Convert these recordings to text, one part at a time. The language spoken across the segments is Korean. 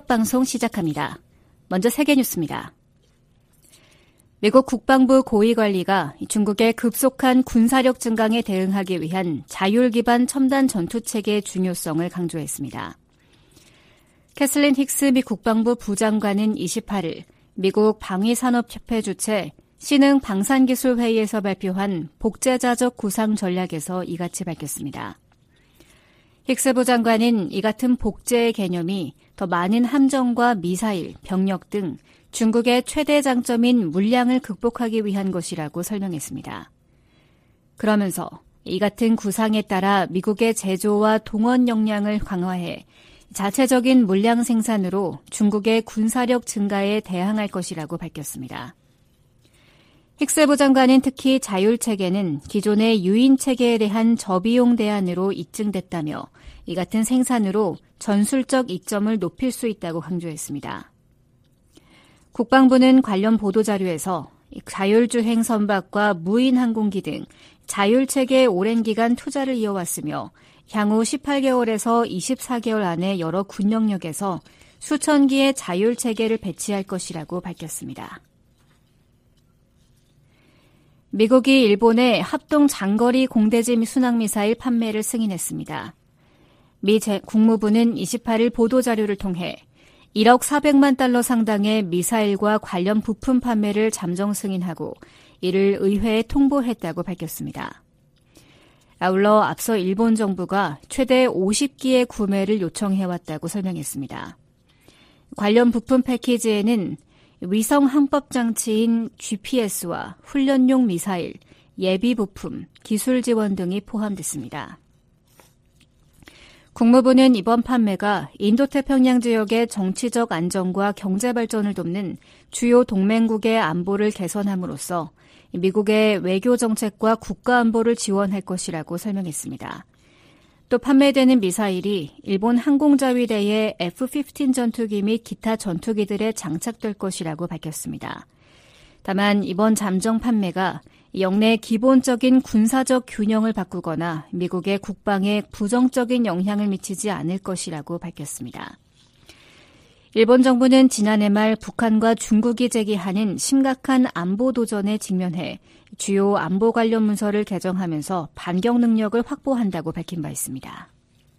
새벽방송 시작합니다. 먼저 세계 뉴스입니다. 미국 국방부 고위관리가 중국의 급속한 군사력 증강에 대응하기 위한 자율 기반 첨단 전투체계의 중요성을 강조했습니다. 캐슬린 힉스 미 국방부 부장관은 28일 미국 방위산업협회 주최 신흥 방산기술회의에서 발표한 복제자적 구상 전략에서 이같이 밝혔습니다. 힉스 부장관은 이 같은 복제의 개념이 더 많은 함정과 미사일, 병력 등 중국의 최대 장점인 물량을 극복하기 위한 것이라고 설명했습니다. 그러면서 이 같은 구상에 따라 미국의 제조와 동원 역량을 강화해 자체적인 물량 생산으로 중국의 군사력 증가에 대항할 것이라고 밝혔습니다. 힉스 부장관은 특히 자율체계는 기존의 유인체계에 대한 저비용 대안으로 입증됐다며 이 같은 생산으로 전술적 이점을 높일 수 있다고 강조했습니다. 국방부는 관련 보도자료에서 자율주행 선박과 무인 항공기 등 자율체계에 오랜 기간 투자를 이어왔으며 향후 18개월에서 24개월 안에 여러 군 영역에서 수천 기의 자율체계를 배치할 것이라고 밝혔습니다. 미국이 일본에 합동 장거리 공대지 순항미사일 판매를 승인했습니다. 미 국무부는 28일 보도자료를 통해 1억 400만 달러 상당의 미사일과 관련 부품 판매를 잠정 승인하고 이를 의회에 통보했다고 밝혔습니다. 아울러 앞서 일본 정부가 최대 50기의 구매를 요청해왔다고 설명했습니다. 관련 부품 패키지에는 위성 항법 장치인 GPS와 훈련용 미사일, 예비 부품, 기술 지원 등이 포함됐습니다. 국무부는 이번 판매가 인도태평양 지역의 정치적 안정과 경제 발전을 돕는 주요 동맹국의 안보를 개선함으로써 미국의 외교 정책과 국가 안보를 지원할 것이라고 설명했습니다. 또 판매되는 미사일이 일본 항공자위대의 F-15 전투기 및 기타 전투기들에 장착될 것이라고 밝혔습니다. 다만 이번 잠정 판매가 영내 기본적인 군사적 균형을 바꾸거나 미국의 국방에 부정적인 영향을 미치지 않을 것이라고 밝혔습니다. 일본 정부는 지난해 말 북한과 중국이 제기하는 심각한 안보 도전에 직면해 주요 안보 관련 문서를 개정하면서 반격 능력을 확보한다고 밝힌 바 있습니다.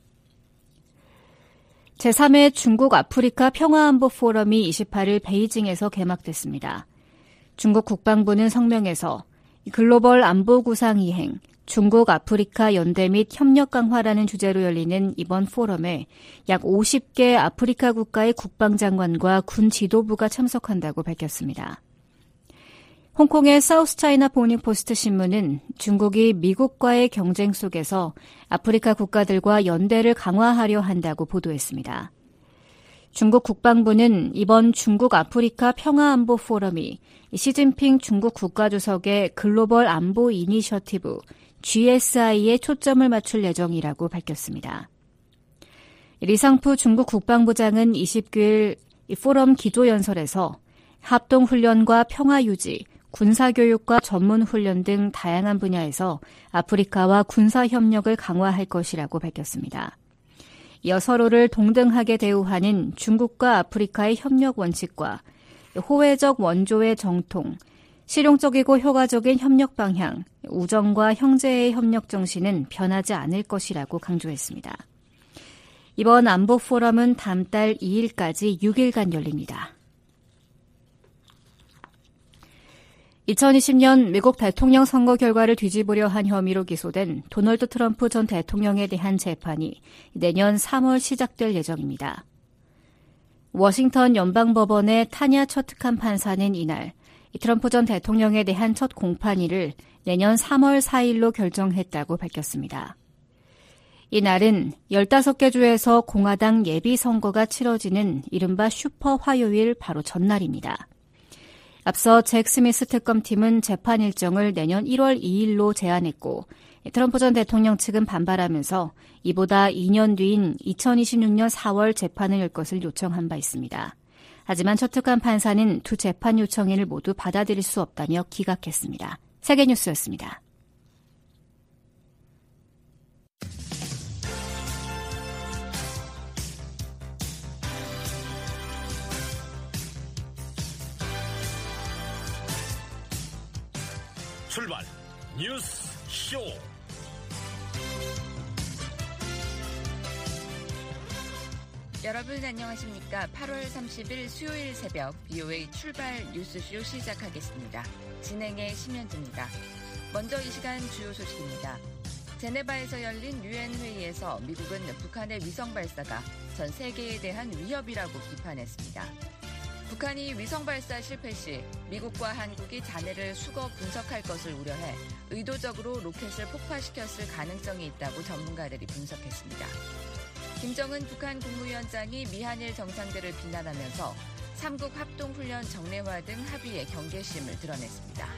제3회 중국 아프리카 평화안보 포럼이 28일 베이징에서 개막됐습니다. 중국 국방부는 성명에서 글로벌 안보 구상 이행, 중국 아프리카 연대 및 협력 강화라는 주제로 열리는 이번 포럼에 약 50개 아프리카 국가의 국방장관과 군 지도부가 참석한다고 밝혔습니다. 홍콩의 사우스차이나 모닝포스트 신문은 중국이 미국과의 경쟁 속에서 아프리카 국가들과 연대를 강화하려 한다고 보도했습니다. 중국 국방부는 이번 중국 아프리카 평화안보 포럼이 시진핑 중국 국가주석의 글로벌 안보 이니셔티브 GSI에 초점을 맞출 예정이라고 밝혔습니다. 리상푸 중국 국방부장은 29일 포럼 기조연설에서 합동훈련과 평화유지, 군사교육과 전문훈련 등 다양한 분야에서 아프리카와 군사협력을 강화할 것이라고 밝혔습니다. 이어 서로를 동등하게 대우하는 중국과 아프리카의 협력 원칙과 호혜적 원조의 정통, 실용적이고 효과적인 협력 방향, 우정과 형제의 협력 정신은 변하지 않을 것이라고 강조했습니다. 이번 안보 포럼은 다음 달 2일까지 6일간 열립니다. 2020년 미국 대통령 선거 결과를 뒤집으려 한 혐의로 기소된 도널드 트럼프 전 대통령에 대한 재판이 내년 3월 시작될 예정입니다. 워싱턴 연방법원의 타냐 처트칸 판사는 이날 트럼프 전 대통령에 대한 첫 공판일을 내년 3월 4일로 결정했다고 밝혔습니다. 이날은 15개 주에서 공화당 예비선거가 치러지는 이른바 슈퍼 화요일 바로 전날입니다. 앞서 잭 스미스 특검팀은 재판 일정을 내년 1월 2일로 제안했고 트럼프 전 대통령 측은 반발하면서 이보다 2년 뒤인 2026년 4월 재판을 열 것을 요청한 바 있습니다. 하지만 처특한 판사는 두 재판 요청인을 모두 받아들일 수 없다며 기각했습니다. 세계뉴스였습니다. 출발 뉴스 쇼. 여러분 안녕하십니까? 8월 30일 수요일 새벽 VOA 출발 뉴스쇼 시작하겠습니다. 진행의 심현주입니다. 먼저 이 시간 주요 소식입니다. 제네바에서 열린 유엔 회의에서 미국은 북한의 위성 발사가 전 세계에 대한 위협이라고 비판했습니다. 북한이 위성 발사 실패 시 미국과 한국이 잔해를 수거 분석할 것을 우려해 의도적으로 로켓을 폭파시켰을 가능성이 있다고 전문가들이 분석했습니다. 김정은 북한 국무위원장이 미한일 정상들을 비난하면서 3국 합동훈련 정례화 등 합의의 경계심을 드러냈습니다.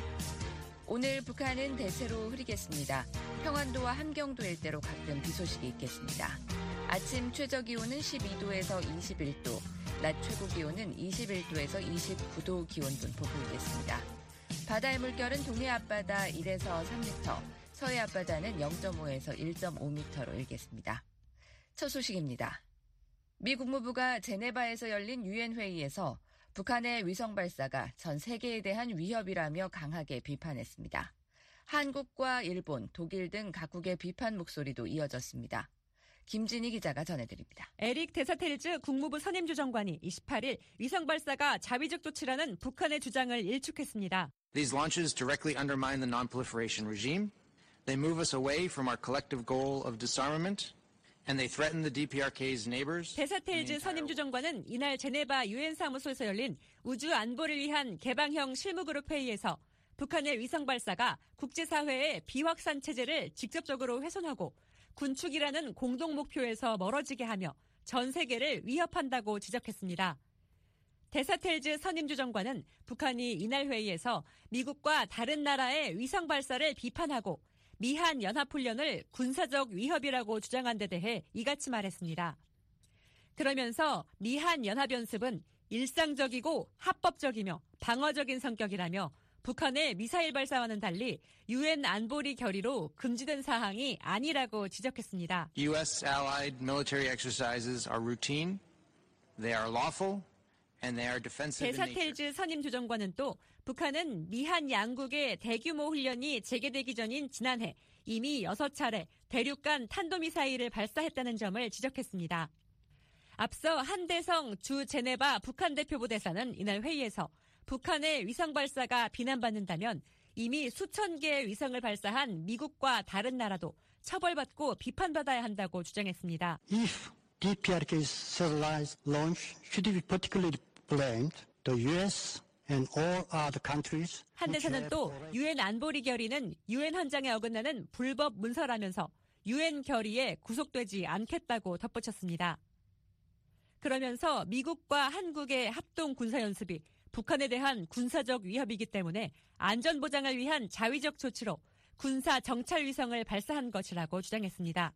오늘 북한은 대체로 흐리겠습니다. 평안도와 함경도 일대로 가끔 비 소식이 있겠습니다. 아침 최저기온은 12도에서 21도, 낮 최고기온은 21도에서 29도 기온분포 보이겠습니다. 바다의 물결은 동해 앞바다 1에서 3m, 서해 앞바다는 0.5에서 1.5m로 일겠습니다. 첫 소식입니다. 미 국무부가 제네바에서 열린 유엔 회의에서 북한의 위성 발사가 전 세계에 대한 위협이라며 강하게 비판했습니다. 한국과 일본, 독일 등 각국의 비판 목소리도 이어졌습니다. 김진희 기자가 전해드립니다. 에릭 데사텔즈 국무부 선임주 장관이 28일 위성 발사가 자위적 조치라는 북한의 주장을 일축했습니다. These launches directly undermine the non-proliferation regime. They move us away from our collective goal of disarmament. And they threaten the DPRK's neighbors. 데사텔즈 선임주 장관은 이날 제네바 유엔 사무소에서 열린 우주 안보를 위한 개방형 실무그룹 회의에서 북한의 위성 발사가 국제사회의 비확산 체제를 직접적으로 훼손하고 군축이라는 공동 목표에서 멀어지게 하며 전 세계를 위협한다고 지적했습니다. 데사텔즈 선임주 장관은 북한이 이날 회의에서 미국과 다른 나라의 위성 발사를 비판하고 미한 연합훈련을 군사적 위협이라고 주장한 데 대해 이같이 말했습니다. 그러면서 미한 연합연습은 일상적이고 합법적이며 방어적인 성격이라며 북한의 미사일 발사와는 달리 유엔 안보리 결의로 금지된 사항이 아니라고 지적했습니다. U.S. allied military exercises are routine, they are lawful, and they are defensive in nature. 데사텔즈 선임 주정관은 또 북한은 미한 양국의 대규모 훈련이 재개되기 전인 지난해 이미 6차례 대륙간 탄도미사일을 발사했다는 점을 지적했습니다. 앞서 한대성 주 제네바 북한 대표부 대사는 이날 회의에서 북한의 위성 발사가 비난받는다면 이미 수천 개의 위성을 발사한 미국과 다른 나라도 처벌받고 비판받아야 한다고 주장했습니다. If DPRK's satellite launch should be particularly blamed, the U.S. and all other countries. 한 대사는 또 유엔 안보리 결의는 유엔 헌장에 어긋나는 불법 문서라면서 유엔 결의에 구속되지 않겠다고 덧붙였습니다. 그러면서 미국과 한국의 합동 군사연습이 북한에 대한 군사적 위협이기 때문에 안전보장을 위한 자위적 조치로 군사 정찰 위성을 발사한 것이라고 주장했습니다.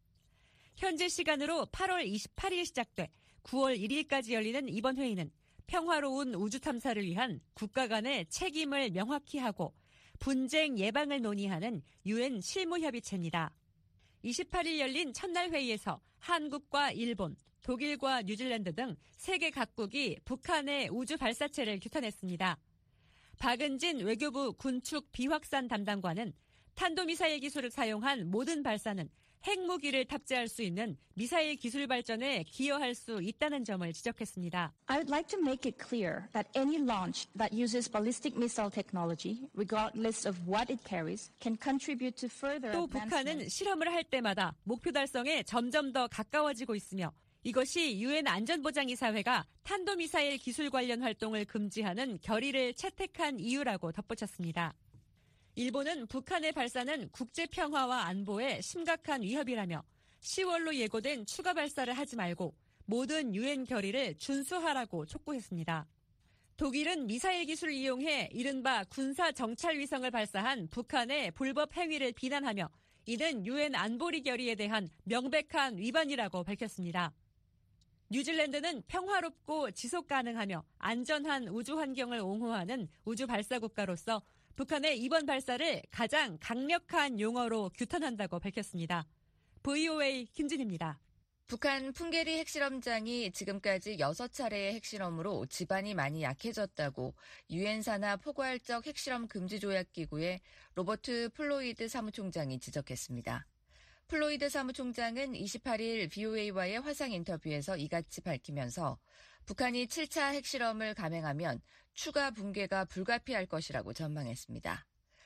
현재 시간으로 8월 28일 시작돼 9월 1일까지 열리는 이번 회의는 평화로운 우주 탐사를 위한 국가 간의 책임을 명확히 하고 분쟁 예방을 논의하는 유엔 실무협의체입니다. 28일 열린 첫날 회의에서 한국과 일본, 독일과 뉴질랜드 등 세계 각국이 북한의 우주 발사체를 규탄했습니다. 박은진 외교부 군축 비확산 담당관은 탄도미사일 기술을 사용한 모든 발사는 핵무기를 탑재할 수 있는 미사일 기술 발전에 기여할 수 있다는 점을 지적했습니다. I would like to make it clear that any launch that uses ballistic missile technology, regardless of what it carries, can contribute to further 또 advancement. 북한은 실험을 할 때마다 목표 달성에 점점 더 가까워지고 있으며 이것이 유엔 안전보장이사회가 탄도미사일 기술 관련 활동을 금지하는 결의를 채택한 이유라고 덧붙였습니다. 일본은 북한의 발사는 국제평화와 안보에 심각한 위협이라며 10월로 예고된 추가 발사를 하지 말고 모든 유엔 결의를 준수하라고 촉구했습니다. 독일은 미사일 기술을 이용해 이른바 군사 정찰 위성을 발사한 북한의 불법 행위를 비난하며 이는 유엔 안보리 결의에 대한 명백한 위반이라고 밝혔습니다. 뉴질랜드는 평화롭고 지속 가능하며 안전한 우주 환경을 옹호하는 우주 발사 국가로서 북한의 이번 발사를 가장 강력한 용어로 규탄한다고 밝혔습니다. VOA 김진희입니다. 북한 풍계리 핵실험장이 지금까지 6차례의 핵실험으로 지반이 많이 약해졌다고 유엔 산하 포괄적 핵실험 금지 조약 기구의 로버트 플로이드 사무총장이 지적했습니다. 플로이드 사무총장은 28일 VOA와의 화상 인터뷰에서 이같이 밝히면서 북한이 7차 핵실험을 감행하면 추가 붕괴가 불가피할 것이라고 전망했습니다.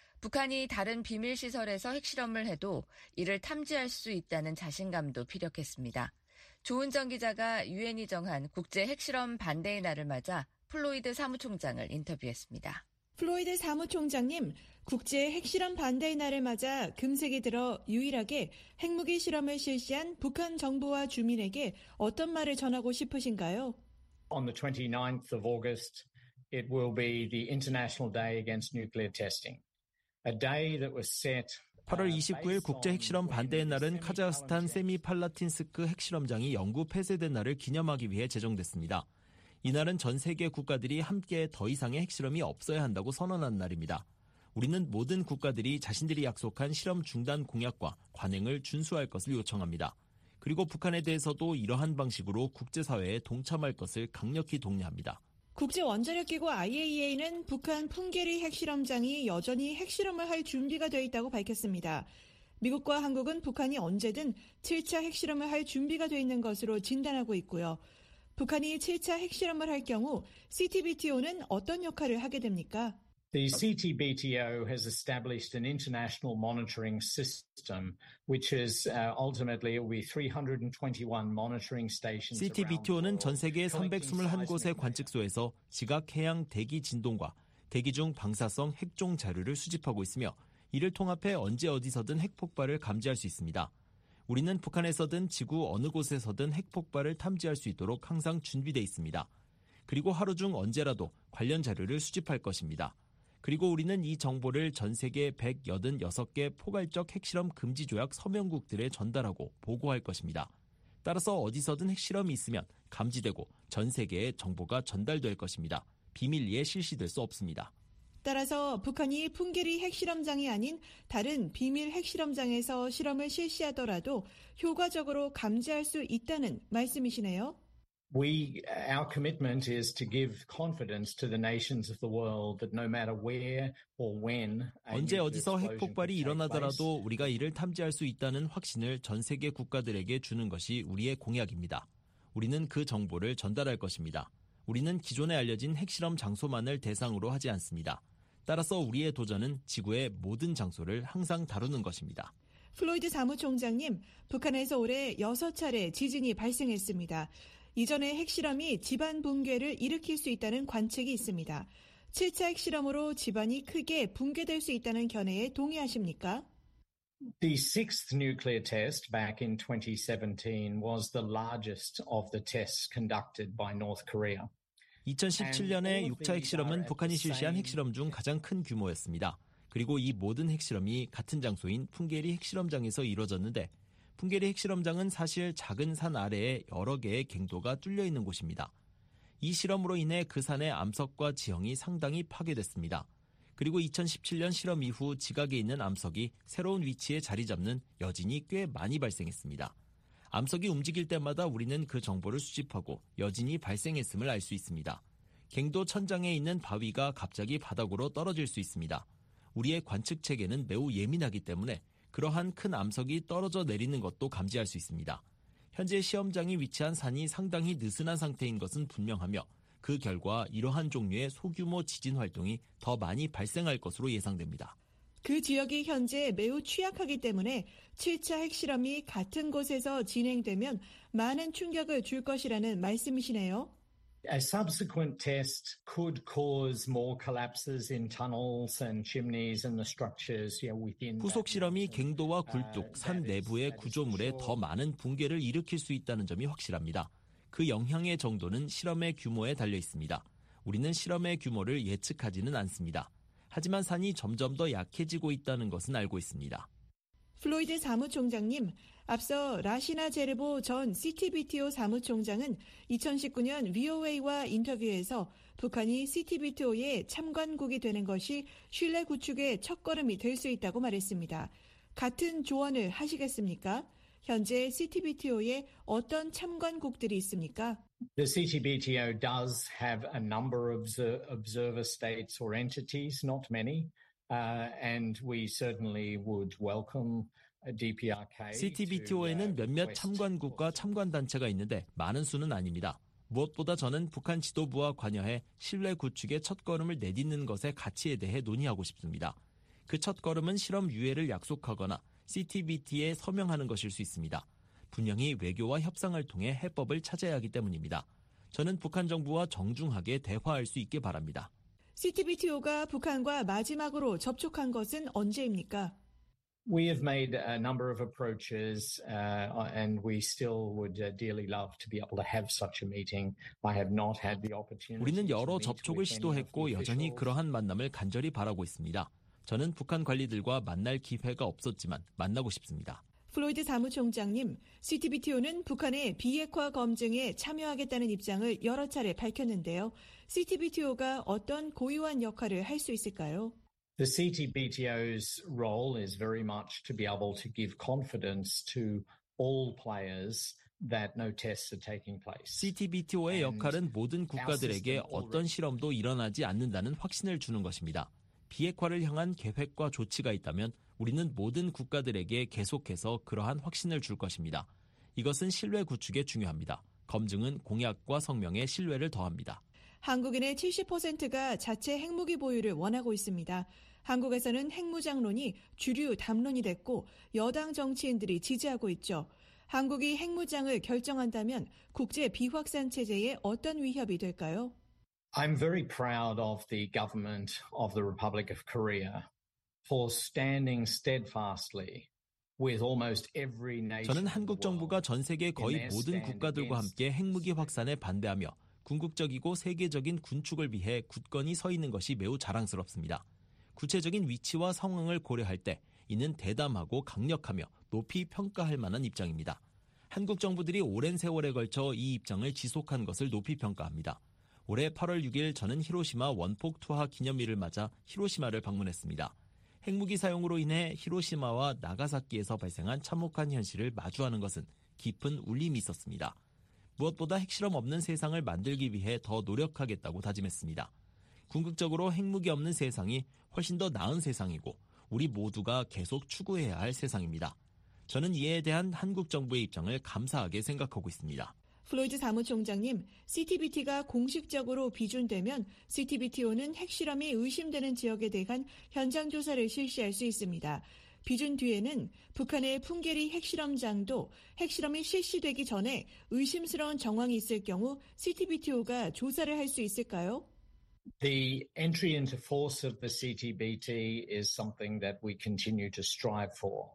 북한이 다른 비밀시설에서 핵실험을 해도 이를 탐지할 수 있다는 자신감도 피력했습니다. 조은정 기자가 유엔이 정한 국제 핵실험 반대의 날을 맞아 플로이드 사무총장을 인터뷰했습니다. 플로이드 사무총장님, 국제 핵실험 반대의 날을 맞아 금세기 들어 유일하게 핵무기 실험을 실시한 북한 정부와 주민에게 어떤 말을 전하고 싶으신가요? On the 29th of August, it will be the International Day Against Nuclear Testing. A day that was set 8월 29일 국제 핵실험 반대의 날은 카자흐스탄 세미팔라틴스크 핵실험장이 영구 폐쇄된 날을 기념하기 위해 제정됐습니다. 이날은 전 세계 국가들이 함께 더 이상의 핵실험이 없어야 한다고 선언한 날입니다. 우리는 모든 국가들이 자신들이 약속한 실험 중단 공약과 관행을 준수할 것을 요청합니다. 그리고 북한에 대해서도 이러한 방식으로 국제사회에 동참할 것을 강력히 독려합니다. 국제원자력기구 IAEA는 북한 풍계리 핵실험장이 여전히 핵실험을 할 준비가 돼 있다고 밝혔습니다. 미국과 한국은 북한이 언제든 7차 핵실험을 할 준비가 돼 있는 것으로 진단하고 있고요. 북한이 7차 핵실험을 할 경우 CTBTO는 어떤 역할을 하게 됩니까? The CTBTO has established an international monitoring system, which is ultimately it will be 321 monitoring stations. CTBTO는 전 세계 321곳의 관측소에서 지각 해양 대기 진동과 대기 중 방사성 핵종 자료를 수집하고 있으며 이를 통합해 언제 어디서든 핵폭발을 감지할 수 있습니다. 우리는 북한에서든 지구 어느 곳에서든 핵폭발을 탐지할 수 있도록 항상 준비되어 있습니다. 그리고 하루 중 언제라도 관련 자료를 수집할 것입니다. 그리고 우리는 이 정보를 전 세계 186개 포괄적 핵실험 금지 조약 서명국들에 전달하고 보고할 것입니다. 따라서 어디서든 핵실험이 있으면 감지되고 전 세계에 정보가 전달될 것입니다. 비밀리에 실시될 수 없습니다. 따라서 북한이 풍계리 핵실험장이 아닌 다른 비밀 핵실험장에서 실험을 실시하더라도 효과적으로 감지할 수 있다는 말씀이시네요. Our commitment is to give confidence to the nations of the world that no matter where or when 언제 어디서 핵폭발이 일어나더라도 우리가 이를 탐지할 수 있다는 확신을 전 세계 국가들에게 주는 것이 우리의 공약입니다. 우리는 그 정보를 전달할 것입니다. 우리는 기존에 알려진 핵실험 장소만을 대상으로 하지 않습니다. 따라서 우리의 도전은 지구의 모든 장소를 항상 다루는 것입니다. 플로이드 사무총장님, 북한에서 올해 6차례 지진이 발생했습니다. 이전의 핵실험이 집안 붕괴를 일으킬 수 있다는 관측이 있습니다. 7차 핵실험으로 집안이 크게 붕괴될 수 있다는 견해에 동의하십니까? The sixth nuclear test back in 2017 was the largest of the tests conducted by North Korea. 2017년의 6차 핵실험은 북한이 실시한 핵실험 중 가장 큰 규모였습니다. 그리고 이 모든 핵실험이 같은 장소인 풍계리 핵실험장에서 이루어졌는데 풍계리 핵실험장은 사실 작은 산 아래에 여러 개의 갱도가 뚫려 있는 곳입니다. 이 실험으로 인해 그 산의 암석과 지형이 상당히 파괴됐습니다. 그리고 2017년 실험 이후 지각에 있는 암석이 새로운 위치에 자리 잡는 여진이 꽤 많이 발생했습니다. 암석이 움직일 때마다 우리는 그 정보를 수집하고 여진이 발생했음을 알 수 있습니다. 갱도 천장에 있는 바위가 갑자기 바닥으로 떨어질 수 있습니다. 우리의 관측 체계는 매우 예민하기 때문에 그러한 큰 암석이 떨어져 내리는 것도 감지할 수 있습니다. 현재 시험장이 위치한 산이 상당히 느슨한 상태인 것은 분명하며 그 결과 이러한 종류의 소규모 지진 활동이 더 많이 발생할 것으로 예상됩니다. 그 지역이 현재 매우 취약하기 때문에 7차 핵실험이 같은 곳에서 진행되면 많은 충격을 줄 것이라는 말씀이시네요. A subsequent test could cause more collapses in tunnels and chimneys and the structures within. 후속 실험이 갱도와 굴뚝, 산 내부의 구조물에 더 많은 붕괴를 일으킬 수 있다는 점이 확실합니다. 그 영향의 정도는 실험의 규모에 달려 있습니다. 우리는 실험의 규모를 예측하지는 않습니다. 하지만 산이 점점 더 약해지고 있다는 것은 알고 있습니다. 플로이드 사무총장님, 앞서 라시나 제르보 전 CTBTO 사무총장은 2019년 VOA와 인터뷰에서 북한이 CTBTO의 참관국이 되는 것이 신뢰 구축의 첫걸음이 될 수 있다고 말했습니다. 같은 조언을 하시겠습니까? 현재 CTBTO에 어떤 참관국들이 있습니까? The CTBTO does have a number of observer states or entities, not many, and we certainly would welcome DPRK. CTBTO에는 몇몇 참관국과 참관단체가 있는데 많은 수는 아닙니다. 무엇보다 저는 북한 지도부와 관여해 신뢰 구축의 첫걸음을 내딛는 것의 가치에 대해 논의하고 싶습니다. 그 첫걸음은 실험 유예를 약속하거나 CTBT에 서명하는 것일 수 있습니다. 분명히 외교와 협상을 통해 해법을 찾아야 하기 때문입니다. 저는 북한 정부와 정중하게 대화할 수 있게 바랍니다. CTBTO가 북한과 마지막으로 접촉한 것은 언제입니까? We have made a number of approaches, and we still would dearly love to be able to have such a meeting. I have not had the opportunity. 우리는 여러 접촉을 시도했고 여전히 그러한 만남을 간절히 바라고 있습니다. 저는 북한 관리들과 만날 기회가 없었지만 만나고 싶습니다. 플로이드 사무총장님, CTBTO는 북한의 비핵화 검증에 참여하겠다는 입장을 여러 차례 밝혔는데요. CTBTO가 어떤 고유한 역할을 할 수 있을까요? The CTBTO's role is very much to be able to give confidence to all players that no tests are taking place. CTBTO의 역할은 모든 국가들에게 어떤 실험도 일어나지 않는다는 확신을 주는 것입니다. 비핵화를 향한 계획과 조치가 있다면 우리는 모든 국가들에게 계속해서 그러한 확신을 줄 것입니다. 이것은 신뢰 구축에 중요합니다. 검증은 공약과 성명에 신뢰를 더합니다. 한국인의 70%가 자체 핵무기 보유를 원하고 있습니다. 한국에서는 핵무장론이 주류 담론이 됐고 여당 정치인들이 지지하고 있죠. 한국이 핵무장을 결정한다면 국제 비확산 체제에 어떤 위협이 될까요? I'm very proud of the government of the Republic of Korea for standing steadfastly with almost every nation. 저는 한국 정부가 전 세계 거의 모든 국가들과 함께 핵무기 확산에 반대하며 궁극적이고 세계적인 군축을 위해 굳건히 서 있는 것이 매우 자랑스럽습니다. 구체적인 위치와 상황을 고려할 때 이는 대담하고 강력하며 높이 평가할 만한 입장입니다. 한국 정부들이 오랜 세월에 걸쳐 이 입장을 지속한 것을 높이 평가합니다. 올해 8월 6일 저는 히로시마 원폭 투하 기념일을 맞아 히로시마를 방문했습니다. 핵무기 사용으로 인해 히로시마와 나가사키에서 발생한 참혹한 현실을 마주하는 것은 깊은 울림이 있었습니다. 무엇보다 핵실험 없는 세상을 만들기 위해 더 노력하겠다고 다짐했습니다. 궁극적으로 핵무기 없는 세상이 훨씬 더 나은 세상이고 우리 모두가 계속 추구해야 할 세상입니다. 저는 이에 대한 한국 정부의 입장을 감사하게 생각하고 있습니다. 플로이드 사무총장님, CTBT가 공식적으로 비준되면 CTBTO는 핵실험이 의심되는 지역에 대한 현장 조사를 실시할 수 있습니다. 비준 뒤에는 북한의 풍계리 핵실험장도 핵실험이 실시되기 전에 의심스러운 정황이 있을 경우 CTBTO가 조사를 할 수 있을까요? The entry into force of the CTBT is something that we continue to strive for.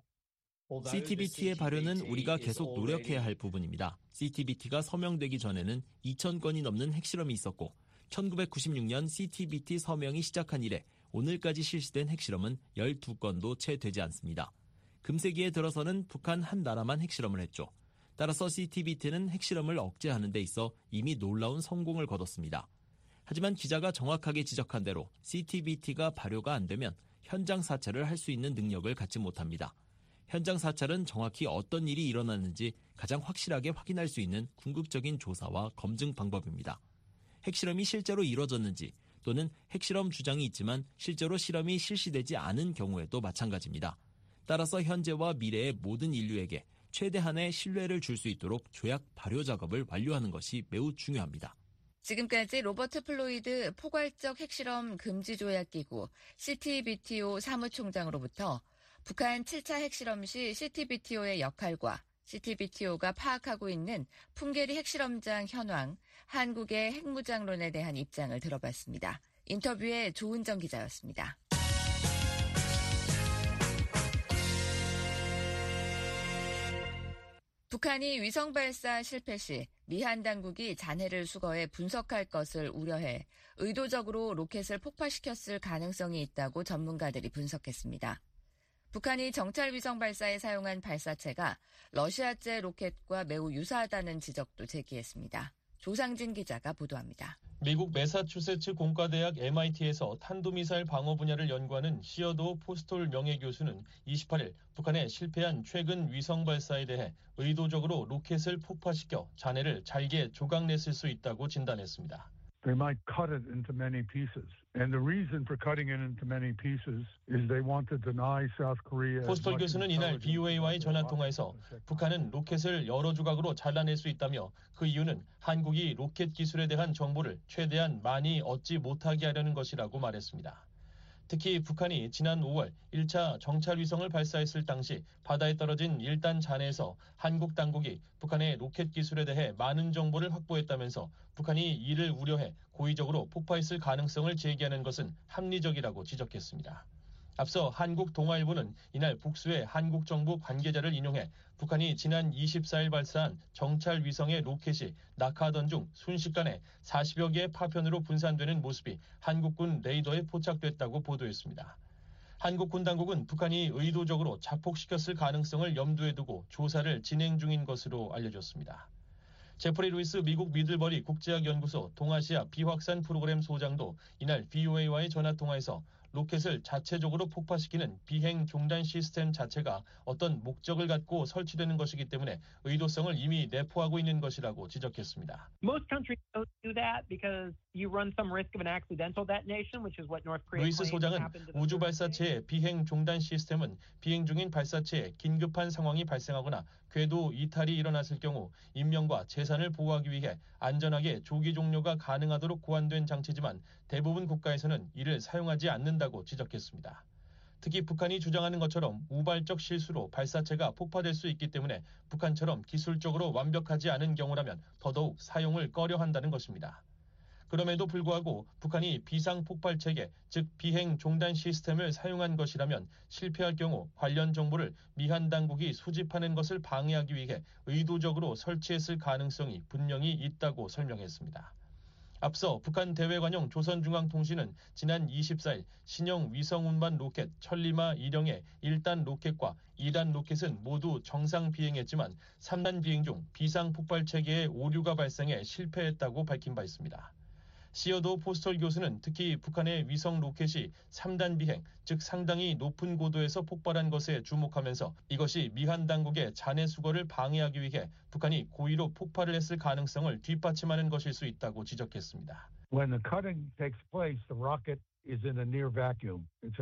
CTBT의 발효는 우리가 계속 노력해야 할 부분입니다. CTBT가 서명되기 전에는 2,000건이 넘는 핵실험이 있었고 1996년 CTBT 서명이 시작한 이래 오늘까지 실시된 핵실험은 12건도 채 되지 않습니다. 금세기에 들어서는 북한 한 나라만 핵실험을 했죠. 따라서 CTBT는 핵실험을 억제하는 데 있어 이미 놀라운 성공을 거뒀습니다. 하지만 기자가 정확하게 지적한 대로 CTBT가 발효가 안 되면 현장 사찰을 할 수 있는 능력을 갖지 못합니다. 현장 사찰은 정확히 어떤 일이 일어났는지 가장 확실하게 확인할 수 있는 궁극적인 조사와 검증 방법입니다. 핵실험이 실제로 이뤄졌는지 또는 핵실험 주장이 있지만 실제로 실험이 실시되지 않은 경우에도 마찬가지입니다. 따라서 현재와 미래의 모든 인류에게 최대한의 신뢰를 줄 수 있도록 조약 발효 작업을 완료하는 것이 매우 중요합니다. 지금까지 로버트 플로이드 포괄적 핵실험 금지조약기구 CTBTO 사무총장으로부터 북한 7차 핵실험 시 CTBTO의 역할과 CTBTO가 파악하고 있는 풍계리 핵실험장 현황, 한국의 핵무장론에 대한 입장을 들어봤습니다. 인터뷰의 조은정 기자였습니다. 북한이 위성 발사 실패 시 미한 당국이 잔해를 수거해 분석할 것을 우려해 의도적으로 로켓을 폭파시켰을 가능성이 있다고 전문가들이 분석했습니다. 북한이 정찰 위성 발사에 사용한 발사체가 러시아제 로켓과 매우 유사하다는 지적도 제기했습니다. 조상진 기자가 보도합니다. 미국 매사추세츠 공과대학 MIT에서 탄도미사일 방어 분야를 연구하는 시어도 포스톨 명예교수는 28일 북한의 실패한 최근 위성 발사에 대해 의도적으로 로켓을 폭파시켜 잔해를 잘게 조각냈을 수 있다고 진단했습니다. They might cut it into many pieces. And the reason for cutting it into many pieces is they want to deny South Korea. 포스톨 교수는 이날 BOA와의 전화통화에서 북한은 로켓을 여러 조각으로 잘라낼 수 있다며 그 이유는 한국이 로켓 기술에 대한 정보를 최대한 많이 얻지 못하게 하려는 것이라고 말했습니다. 특히 북한이 지난 5월 1차 정찰 위성을 발사했을 당시 바다에 떨어진 1단 잔해에서 한국 당국이 북한의 로켓 기술에 대해 많은 정보를 확보했다면서 북한이 이를 우려해 고의적으로 폭파했을 가능성을 제기하는 것은 합리적이라고 지적했습니다. 앞서 한국 동아일보는 이날 북수의 한국 정부 관계자를 인용해 북한이 지난 24일 발사한 정찰 위성의 로켓이 낙하하던 중 순식간에 40여 개의 파편으로 분산되는 모습이 한국군 레이더에 포착됐다고 보도했습니다. 한국군 당국은 북한이 의도적으로 자폭시켰을 가능성을 염두에 두고 조사를 진행 중인 것으로 알려졌습니다. 제프리 루이스 미국 미들버리 국제학연구소 동아시아 비확산 프로그램 소장도 이날 BOA와의 전화통화에서 로켓을 자체적으로 폭파시키는 비행 종단 시스템 자체가 어떤 목적을 갖고 설치되는 것이기 때문에 의도성을 이미 내포하고 있는 것이라고 지적했습니다. Most countries don't do that because you run some risk of an accidental detonation, which is what North Korea 루이스 소장은 우주 발사체의 비행 종단 시스템은 비행 중인 발사체에 긴급한 상황이 발생하거나 궤도 이탈이 일어났을 경우 인명과 재산을 보호하기 위해 안전하게 조기 종료가 가능하도록 고안된 장치지만 대부분 국가에서는 이를 사용하지 않는다고 지적했습니다. 특히 북한이 주장하는 것처럼 우발적 실수로 발사체가 폭파될 수 있기 때문에 북한처럼 기술적으로 완벽하지 않은 경우라면 더더욱 사용을 꺼려한다는 것입니다. 그럼에도 불구하고 북한이 비상폭발 체계, 즉 비행 종단 시스템을 사용한 것이라면 실패할 경우 관련 정보를 미한 당국이 수집하는 것을 방해하기 위해 의도적으로 설치했을 가능성이 분명히 있다고 설명했습니다. 앞서 북한 대외관용 조선중앙통신은 지난 24일 신형 위성 운반 로켓 천리마 1형의 1단 로켓과 2단 로켓은 모두 정상 비행했지만 3단 비행 중 비상폭발 체계의 오류가 발생해 실패했다고 밝힌 바 있습니다. 시어도 포스톨 교수는 특히 북한의 위성 로켓이 3단 비행, 즉 상당히 높은 고도에서 폭발한 것에 주목하면서 이것이 미한 당국의 잔해 수거를 방해하기 위해 북한이 고의로 폭발을 했을 가능성을 뒷받침하는 것일 수 있다고 지적했습니다. When the cutting takes place, the rocket is in a near vacuum.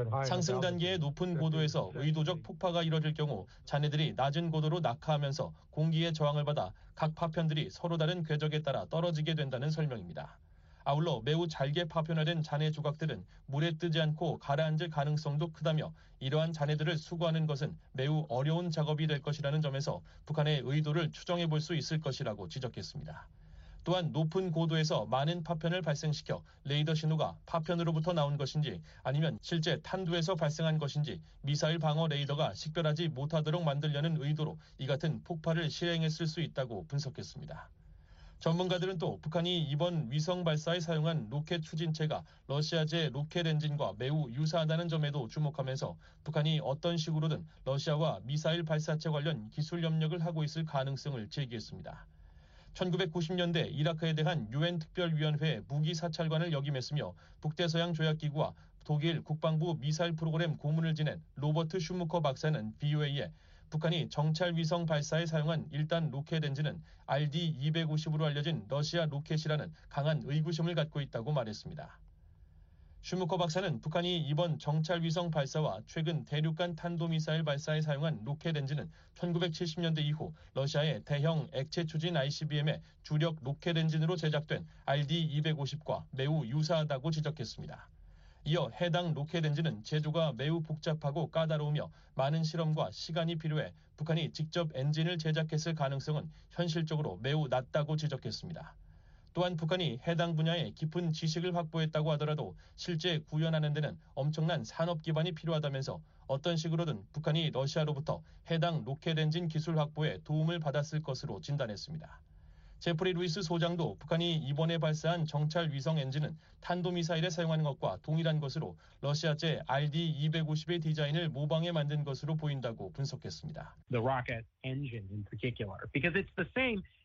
상승 단계의 높은 고도에서 의도적 폭파가 이뤄질 경우 잔해들이 낮은 고도로 낙하하면서 공기의 저항을 받아 각 파편들이 서로 다른 궤적에 따라 떨어지게 된다는 설명입니다. 아울러 매우 잘게 파편화된 잔해 조각들은 물에 뜨지 않고 가라앉을 가능성도 크다며 이러한 잔해들을 수거하는 것은 매우 어려운 작업이 될 것이라는 점에서 북한의 의도를 추정해 볼 수 있을 것이라고 지적했습니다. 또한 높은 고도에서 많은 파편을 발생시켜 레이더 신호가 파편으로부터 나온 것인지 아니면 실제 탄두에서 발생한 것인지 미사일 방어 레이더가 식별하지 못하도록 만들려는 의도로 이 같은 폭발을 실행했을 수 있다고 분석했습니다. 전문가들은 또 북한이 이번 위성 발사에 사용한 로켓 추진체가 러시아제 로켓 엔진과 매우 유사하다는 점에도 주목하면서 북한이 어떤 식으로든 러시아와 미사일 발사체 관련 기술 협력을 하고 있을 가능성을 제기했습니다. 1990년대 이라크에 대한 유엔 특별위원회 무기 사찰관을 역임했으며 북대서양 조약기구와 독일 국방부 미사일 프로그램 고문을 지낸 로버트 슈무커 박사는 BOA에 북한이 정찰 위성 발사에 사용한 1단 로켓 엔진은 RD-250으로 알려진 러시아 로켓이라는 강한 의구심을 갖고 있다고 말했습니다. 슈무커 박사는 북한이 이번 정찰 위성 발사와 최근 대륙간 탄도미사일 발사에 사용한 로켓 엔진은 1970년대 이후 러시아의 대형 액체 추진 ICBM의 주력 로켓 엔진으로 제작된 RD-250과 매우 유사하다고 지적했습니다. 이어 해당 로켓 엔진은 제조가 매우 복잡하고 까다로우며 많은 실험과 시간이 필요해 북한이 직접 엔진을 제작했을 가능성은 현실적으로 매우 낮다고 지적했습니다. 또한 북한이 해당 분야에 깊은 지식을 확보했다고 하더라도 실제 구현하는 데는 엄청난 산업 기반이 필요하다면서 어떤 식으로든 북한이 러시아로부터 해당 로켓 엔진 기술 확보에 도움을 받았을 것으로 진단했습니다. 제프리 루이스 소장도 북한이 이번에 발사한 정찰 위성 엔진은 탄도미사일에 사용하는 것과 동일한 것으로 러시아제 RD-250의 디자인을 모방해 만든 것으로 보인다고 분석했습니다. The rocket engine in particular, because it's the same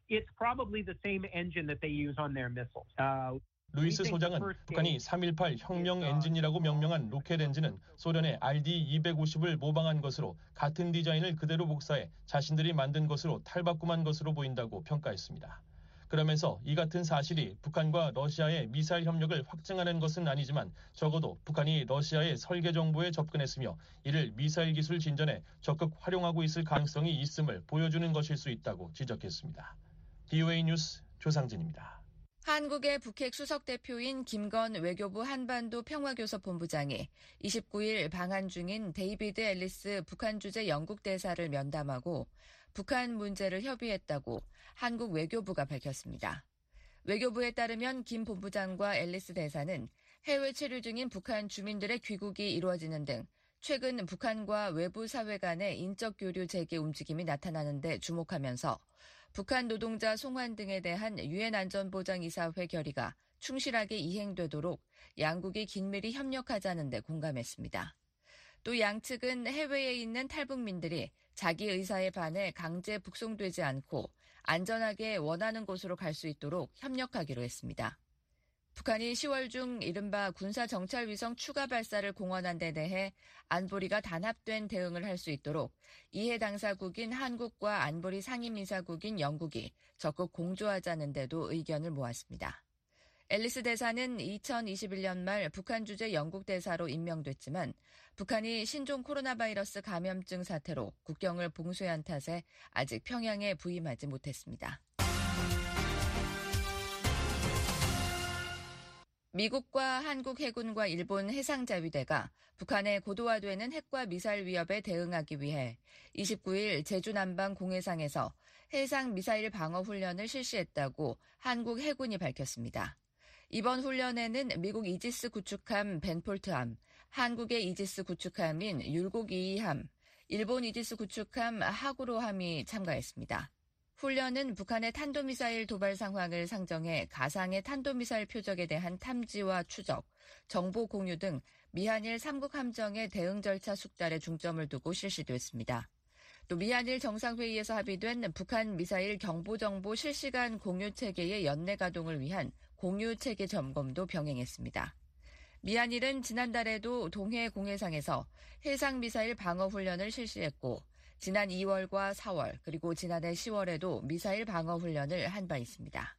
it's probably the same engine that they use on their missiles. 루이스 소장은 북한이 3.18 혁명 엔진이라고 명명한 로켓 엔진은 소련의 RD-250을 모방한 것으로 같은 디자인을 그대로 복사해 자신들이 만든 것으로 탈바꿈한 것으로 보인다고 평가했습니다. 그러면서 이 같은 사실이 북한과 러시아의 미사일 협력을 확증하는 것은 아니지만 적어도 북한이 러시아의 설계 정보에 접근했으며 이를 미사일 기술 진전에 적극 활용하고 있을 가능성이 있음을 보여주는 것일 수 있다고 지적했습니다. BOA 뉴스 조상진입니다. 한국의 북핵 수석대표인 김건 외교부 한반도 평화교섭 본부장이 29일 방한 중인 데이비드 앨리스 북한 주재 영국 대사를 면담하고 북한 문제를 협의했다고 한국 외교부가 밝혔습니다. 외교부에 따르면 김 본부장과 앨리스 대사는 해외 체류 중인 북한 주민들의 귀국이 이루어지는 등 최근 북한과 외부 사회 간의 인적 교류 재개 움직임이 나타나는 데 주목하면서 북한 노동자 송환 등에 대한 유엔 안전보장이사회 결의가 충실하게 이행되도록 양국이 긴밀히 협력하자는 데 공감했습니다. 또 양측은 해외에 있는 탈북민들이 자기 의사에 반해 강제 북송되지 않고 안전하게 원하는 곳으로 갈 수 있도록 협력하기로 했습니다. 북한이 10월 중 이른바 군사정찰위성 추가 발사를 공언한 데 대해 안보리가 단합된 대응을 할 수 있도록 이해 당사국인 한국과 안보리 상임이사국인 영국이 적극 공조하자는 데도 의견을 모았습니다. 앨리스 대사는 2021년 말 북한 주재 영국 대사로 임명됐지만 북한이 신종 코로나 바이러스 감염증 사태로 국경을 봉쇄한 탓에 아직 평양에 부임하지 못했습니다. 미국과 한국 해군과 일본 해상자위대가 북한의 고도화되는 핵과 미사일 위협에 대응하기 위해 29일 제주 남방 공해상에서 해상 미사일 방어 훈련을 실시했다고 한국 해군이 밝혔습니다. 이번 훈련에는 미국 이지스 구축함 벤폴트함, 한국의 이지스 구축함인 율곡 2함, 일본 이지스 구축함 하구로함이 참가했습니다. 훈련은 북한의 탄도미사일 도발 상황을 상정해 가상의 탄도미사일 표적에 대한 탐지와 추적, 정보 공유 등 미한일 3국 함정의 대응 절차 숙달에 중점을 두고 실시됐습니다. 또 미한일 정상회의에서 합의된 북한 미사일 경보정보 실시간 공유 체계의 연내 가동을 위한 공유 체계 점검도 병행했습니다. 미한일은 지난달에도 동해 공해상에서 해상미사일 방어 훈련을 실시했고 지난 2월과 4월 그리고 지난해 10월에도 미사일 방어 훈련을 한 바 있습니다.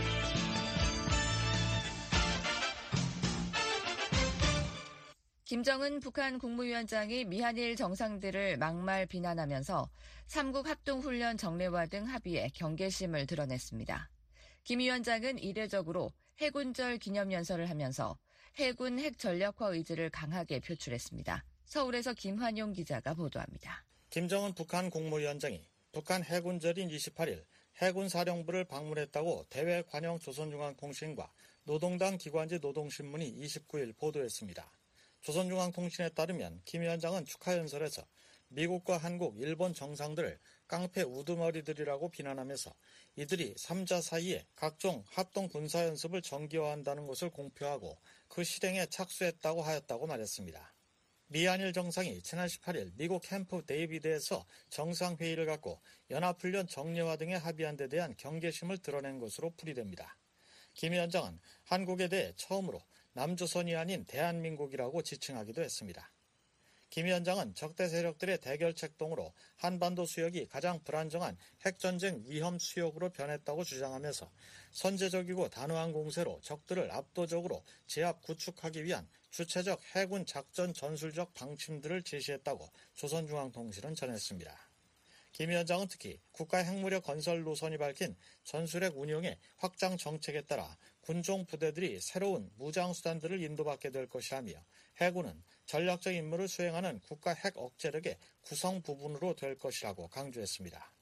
김정은 북한 국무위원장이 미한일 정상들을 막말 비난하면서 3국 합동훈련 정례화 등 합의에 경계심을 드러냈습니다. 김 위원장은 이례적으로 해군절 기념연설을 하면서 해군 핵전력화 의지를 강하게 표출했습니다. 서울에서 김환용 기자가 보도합니다. 김정은 북한 국무위원장이 북한 해군절인 28일 해군사령부를 방문했다고 대외관영 조선중앙통신과 노동당 기관지 노동신문이 29일 보도했습니다. 조선중앙통신에 따르면 김 위원장은 축하연설에서 미국과 한국, 일본 정상들을 깡패 우두머리들이라고 비난하면서 이들이 3자 사이에 각종 합동 군사연습을 정기화한다는 것을 공표하고 그 실행에 착수했다고 하였다고 말했습니다. 미한일 정상이 지난 18일 미국 캠프 데이비드에서 정상회의를 갖고 연합훈련 정례화 등에 합의한 데 대한 경계심을 드러낸 것으로 풀이됩니다. 김 위원장은 한국에 대해 처음으로 남조선이 아닌 대한민국이라고 지칭하기도 했습니다. 김 위원장은 적대 세력들의 대결 책동으로 한반도 수역이 가장 불안정한 핵전쟁 위험 수역으로 변했다고 주장하면서 선제적이고 단호한 공세로 적들을 압도적으로 제압 구축하기 위한 주체적 해군 작전 전술적 방침들을 제시했다고 조선중앙통신은 전했습니다. 김 위원장은 특히 국가 핵무력 건설 노선이 밝힌 전술핵 운용의 확장 정책에 따라 군종 부대들이 새로운 무장수단들을 인도받게 될 것이라며 해군은 전략적 임무를 수행하는 국가 핵 억제력의 구성 부분으로 될 것이라고 강조했습니다.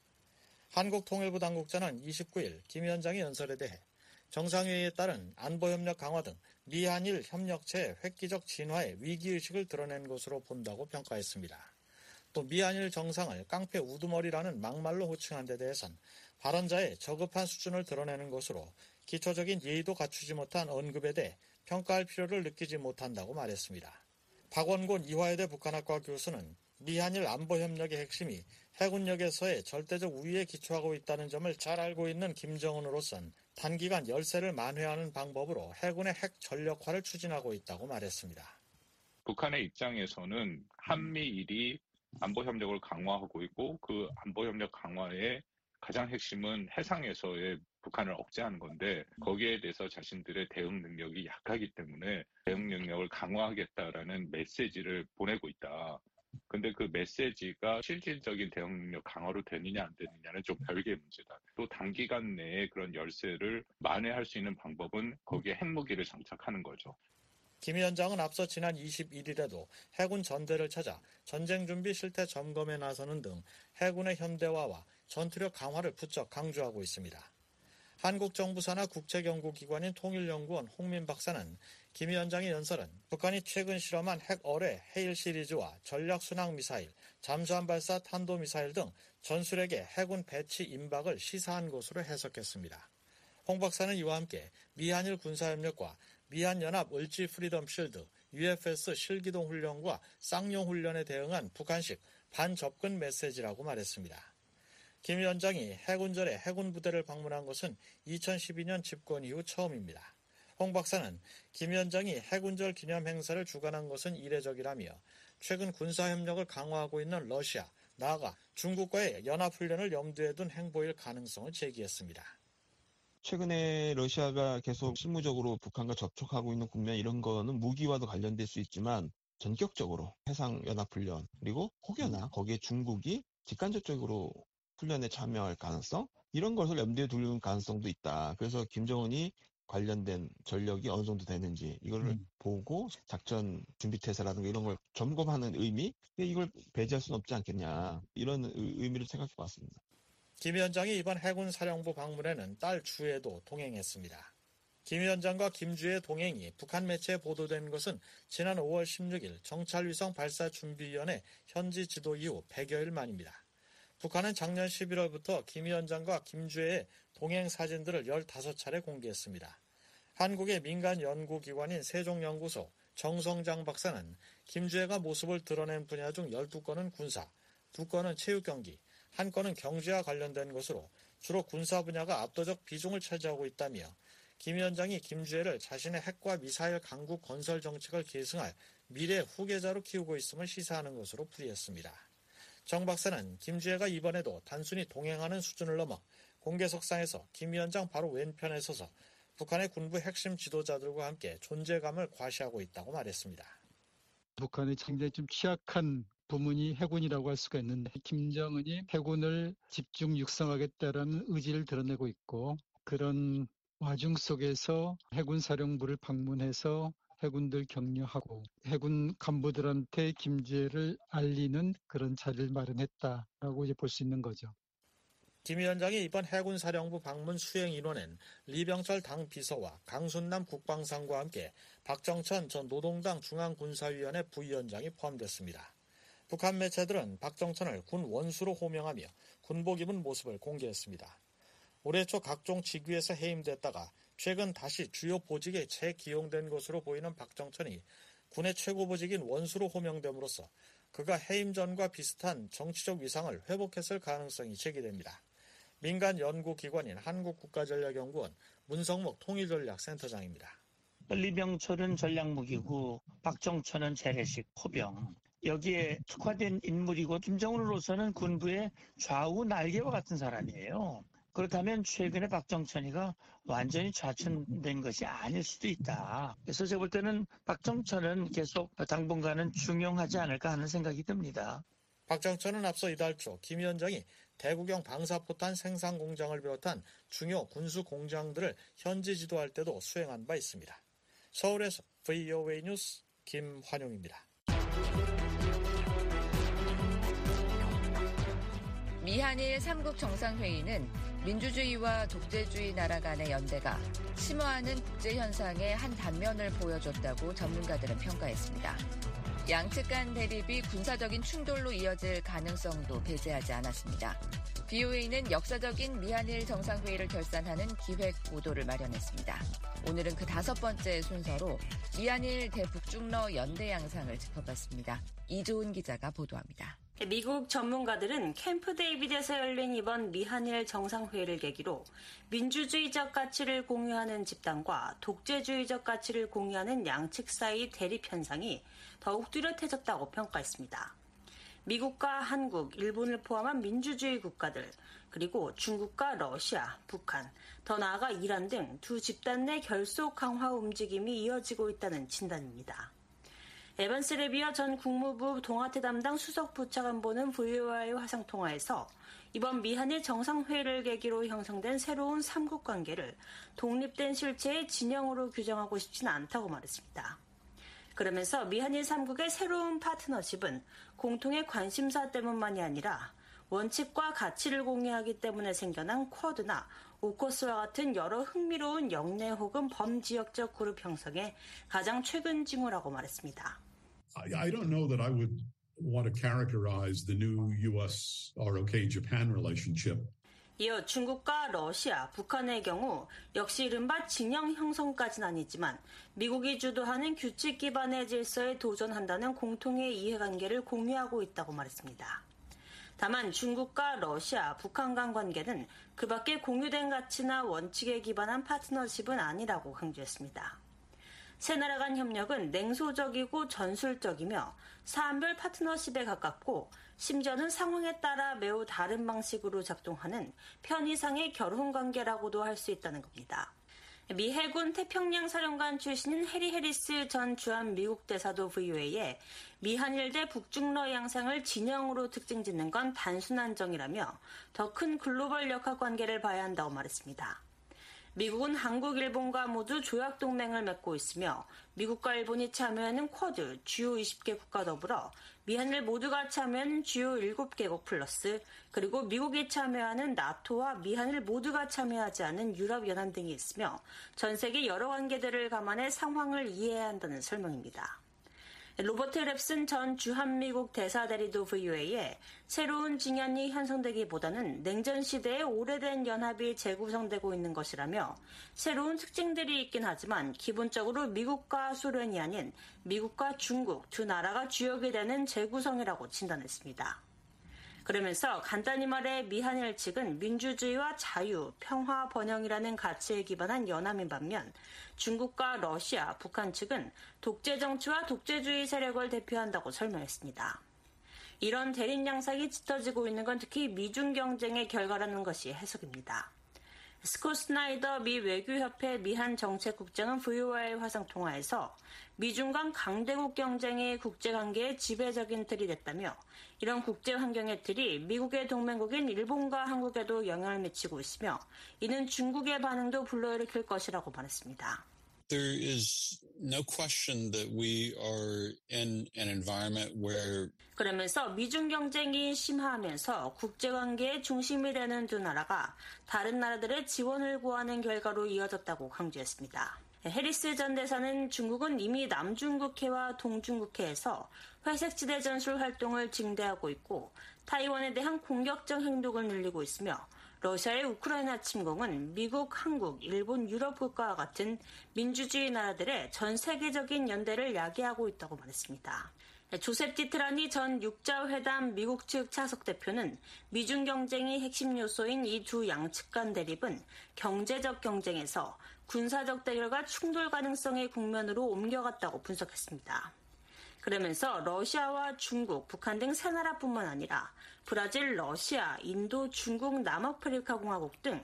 한국통일부 당국자는 29일 김 위원장의 연설에 대해 정상회의에 따른 안보협력 강화 등 미한일 협력체의 획기적 진화에 위기의식을 드러낸 것으로 본다고 평가했습니다. 또 미한일 정상을 깡패 우두머리라는 막말로 호칭한 데 대해선 발언자의 저급한 수준을 드러내는 것으로 기초적인 예의도 갖추지 못한 언급에 대해 평가할 필요를 느끼지 못한다고 말했습니다. 박원곤 이화여대 북한학과 교수는 미한일 안보협력의 핵심이 해군력에서의 절대적 우위에 기초하고 있다는 점을 잘 알고 있는 김정은으로선 단기간 열세를 만회하는 방법으로 해군의 핵 전력화를 추진하고 있다고 말했습니다. 북한의 입장에서는 한미일이 안보협력을 강화하고 있고 그 안보협력 강화의 가장 핵심은 해상에서의 북한을 억제하는 건데 거기에 대해서 자신들의 대응 능력이 약하기 때문에 대응 능력을 강화하겠다라는 메시지를 보내고 있다. 근데 그 메시지가 실질적인 대응 능력 강화로 되느냐 안 되느냐는 좀 별개의 문제다. 또 단기간 내에 그런 열세를 만회할 수 있는 방법은 거기에 핵무기를 장착하는 거죠. 김 위원장은 앞서 지난 21일에도 해군 전대를 찾아 전쟁 준비 실태 점검에 나서는 등 해군의 현대화와 전투력 강화를 부쩍 강조하고 있습니다. 한국 정부 산하 국책연구기관인 통일연구원 홍민 박사는 김 위원장의 연설은 북한이 최근 실험한 핵어뢰 헤일 시리즈와 전략순항미사일, 잠수함 발사 탄도미사일 등 전술핵의 해군 배치 임박을 시사한 것으로 해석했습니다. 홍 박사는 이와 함께 미한일 군사협력과 미한연합 을지 프리덤 실드, UFS 실기동 훈련과 쌍용 훈련에 대응한 북한식 반접근 메시지라고 말했습니다. 김 위원장이 해군절에 해군 부대를 방문한 것은 2012년 집권 이후 처음입니다. 홍 박사는 김 위원장이 해군절 기념 행사를 주관한 것은 이례적이라며 최근 군사협력을 강화하고 있는 러시아, 나아가 중국과의 연합훈련을 염두에 둔 행보일 가능성을 제기했습니다. 최근에 러시아가 계속 실무적으로 북한과 접촉하고 있는 국면 이런 거는 무기와도 관련될 수 있지만 전격적으로 해상연합훈련 그리고 혹여나 거기에 중국이 직간접적으로 훈련에 참여할 가능성 이런 것을 염두에 둘 가능성도 있다. 그래서 김정은이 관련된 전력이 어느 정도 되는지 이걸 보고 작전 준비태세라든가 이런 걸 점검하는 의미 이걸 배제할 수는 없지 않겠냐 이런 의미를 생각해 봤습니다. 김 위원장이 이번 해군 사령부 방문에는 딸 주에도 동행했습니다. 김 위원장과 김 주의 동행이 북한 매체에 보도된 것은 지난 5월 16일 정찰위성 발사준비위원회 현지 지도 이후 100여일 만입니다. 북한은 작년 11월부터 김 위원장과 김 주의 동행 사진들을 15차례 공개했습니다. 한국의 민간 연구기관인 세종연구소 정성장 박사는 김 주의가 모습을 드러낸 분야 중 12건은 군사, 2건은 체육경기, 1건은 경제와 관련된 것으로 주로 군사 분야가 압도적 비중을 차지하고 있다며 김 위원장이 김주애를 자신의 핵과 미사일 강국 건설 정책을 계승할 미래 후계자로 키우고 있음을 시사하는 것으로 풀이했습니다. 정 박사는 김주애가 이번에도 단순히 동행하는 수준을 넘어 공개석상에서 김 위원장 바로 왼편에 서서 북한의 군부 핵심 지도자들과 함께 존재감을 과시하고 있다고 말했습니다. 북한이 굉장히 좀 취약한 부문이 해군이라고 할 수가 있는데 김정은이 해군을 집중 육성하겠다라는 의지를 드러내고 있고 그런 와중 속에서 해군 사령부를 방문해서 해군들 격려하고 해군 간부들한테 김주애를 알리는 그런 자리를 마련했다라고 이제 볼 수 있는 거죠. 김 위원장이 이번 해군 사령부 방문 수행 인원엔 리병철 당 비서와 강순남 국방상과 함께 박정천 전 노동당 중앙군사위원회 부위원장이 포함됐습니다. 북한 매체들은 박정천을 군 원수로 호명하며 군복 입은 모습을 공개했습니다. 올해 초 각종 직위에서 해임됐다가 최근 다시 주요 보직에 재기용된 것으로 보이는 박정천이 군의 최고 보직인 원수로 호명됨으로써 그가 해임 전과 비슷한 정치적 위상을 회복했을 가능성이 제기됩니다. 민간 연구기관인 한국국가전략연구원 문성목 통일전략센터장입니다. 리병철은 전략무기고 박정천은 재래식 포병. 여기에 특화된 인물이고 김정은으로서는 군부의 좌우 날개와 같은 사람이에요. 그렇다면 최근에 박정천이가 완전히 좌천된 것이 아닐 수도 있다. 그래서 제가 볼 때는 박정천은 계속 당분간은 중용하지 않을까 하는 생각이 듭니다. 박정천은 앞서 이달 초 김 위원장이 대구경 방사포탄 생산 공장을 비롯한 중요 군수 공장들을 현지 지도할 때도 수행한 바 있습니다. 서울에서 VOA 뉴스 김환용입니다. 미한일 3국 정상회의는 민주주의와 독재주의 나라 간의 연대가 심화하는 국제현상의 한 단면을 보여줬다고 전문가들은 평가했습니다. 양측 간 대립이 군사적인 충돌로 이어질 가능성도 배제하지 않았습니다. BOA는 역사적인 미한일 정상회의를 결산하는 기획 보도를 마련했습니다. 오늘은 그 5번째 순서로 미한일 대북중러 연대 양상을 짚어봤습니다. 이조은 기자가 보도합니다. 미국 전문가들은 캠프 데이비드에서 열린 이번 미한일 정상회의를 계기로 민주주의적 가치를 공유하는 집단과 독재주의적 가치를 공유하는 양측 사이 대립 현상이 더욱 뚜렷해졌다고 평가했습니다. 미국과 한국, 일본을 포함한 민주주의 국가들, 그리고 중국과 러시아, 북한, 더 나아가 이란 등 두 집단 내 결속 강화 움직임이 이어지고 있다는 진단입니다. 에반스 레비어 전 국무부 동아태 담당 수석 부차관보는 VOA의 화상통화에서 이번 미한일 정상회의를 계기로 형성된 새로운 삼국 관계를 독립된 실체의 진영으로 규정하고 싶지는 않다고 말했습니다. 그러면서 미한일 3국의 새로운 파트너십은 공통의 관심사 때문만이 아니라 원칙과 가치를 공유하기 때문에 생겨난 쿼드나 오커스와 같은 여러 흥미로운 영내 혹은 범지역적 그룹 형성의 가장 최근 징후라고 말했습니다. I don't know that I would want to characterize the new U.S.-ROK-Japan relationship. 이어 중국과 러시아, 북한의 경우 역시 이른바 진영 형성까지는 아니지만 미국이 주도하는 규칙 기반의 질서에 도전한다는 공통의 이해관계를 공유하고 있다고 말했습니다. 다만 중국과 러시아, 북한 간 관계는 그 밖에 공유된 가치나 원칙에 기반한 파트너십은 아니라고 강조했습니다. 세 나라 간 협력은 냉소적이고 전술적이며 사안별 파트너십에 가깝고 심지어는 상황에 따라 매우 다른 방식으로 작동하는 편의상의 결혼관계라고도 할 수 있다는 겁니다. 미 해군 태평양 사령관 출신인 해리 해리스 전 주한 미국 대사도 VOA에 미한일 대 북중러 양상을 진영으로 특징짓는 건 단순한 정이라며 더 큰 글로벌 역학 관계를 봐야 한다고 말했습니다. 미국은 한국, 일본과 모두 조약동맹을 맺고 있으며 미국과 일본이 참여하는 쿼드, 주요 20개국과 더불어 미한일 모두가 참여하는 주요 7개국 플러스 그리고 미국이 참여하는 나토와 미한일 모두가 참여하지 않은 유럽연합 등이 있으며 전 세계 여러 관계들을 감안해 상황을 이해해야 한다는 설명입니다. 로버트 랩슨 전 주한미국 대사대리도 VOA에 새로운 진영이 형성되기보다는 냉전 시대의 오래된 연합이 재구성되고 있는 것이라며 새로운 특징들이 있긴 하지만 기본적으로 미국과 소련이 아닌 미국과 중국 두 나라가 주역이 되는 재구성이라고 진단했습니다. 그러면서 간단히 말해 미한일 측은 민주주의와 자유, 평화, 번영이라는 가치에 기반한 연합인 반면 중국과 러시아, 북한 측은 독재 정치와 독재주의 세력을 대표한다고 설명했습니다. 이런 대립 양상이 짙어지고 있는 건 특히 미중 경쟁의 결과라는 것이 해석입니다. 스콧 스나이더 미 외교협회 미한 정책국장은 VOA의 화상통화에서 미중 간 강대국 경쟁이 국제관계의 지배적인 틀이 됐다며 이런 국제환경의 틀이 미국의 동맹국인 일본과 한국에도 영향을 미치고 있으며 이는 중국의 반응도 불러일으킬 것이라고 말했습니다. There is no question that we are in an environment where 그러면서 미중 경쟁이 심화하면서 국제관계의 중심이 되는 두 나라가 다른 나라들의 지원을 구하는 결과로 이어졌다고 강조했습니다. 해리스 전 대사는 중국은 이미 남중국해와 동중국해에서 회색지대 전술 활동을 증대하고 있고 타이완에 대한 공격적 행동을 늘리고 있으며 러시아의 우크라이나 침공은 미국, 한국, 일본, 유럽 국가와 같은 민주주의 나라들의 전 세계적인 연대를 야기하고 있다고 말했습니다. 조셉 디트라니 전 육자회담 미국 측 차석 대표는 미중 경쟁이 핵심 요소인 이 두 양측 간 대립은 경제적 경쟁에서 군사적 대결과 충돌 가능성의 국면으로 옮겨갔다고 분석했습니다. 그러면서 러시아와 중국, 북한 등 세 나라뿐만 아니라 브라질, 러시아, 인도, 중국, 남아프리카 공화국 등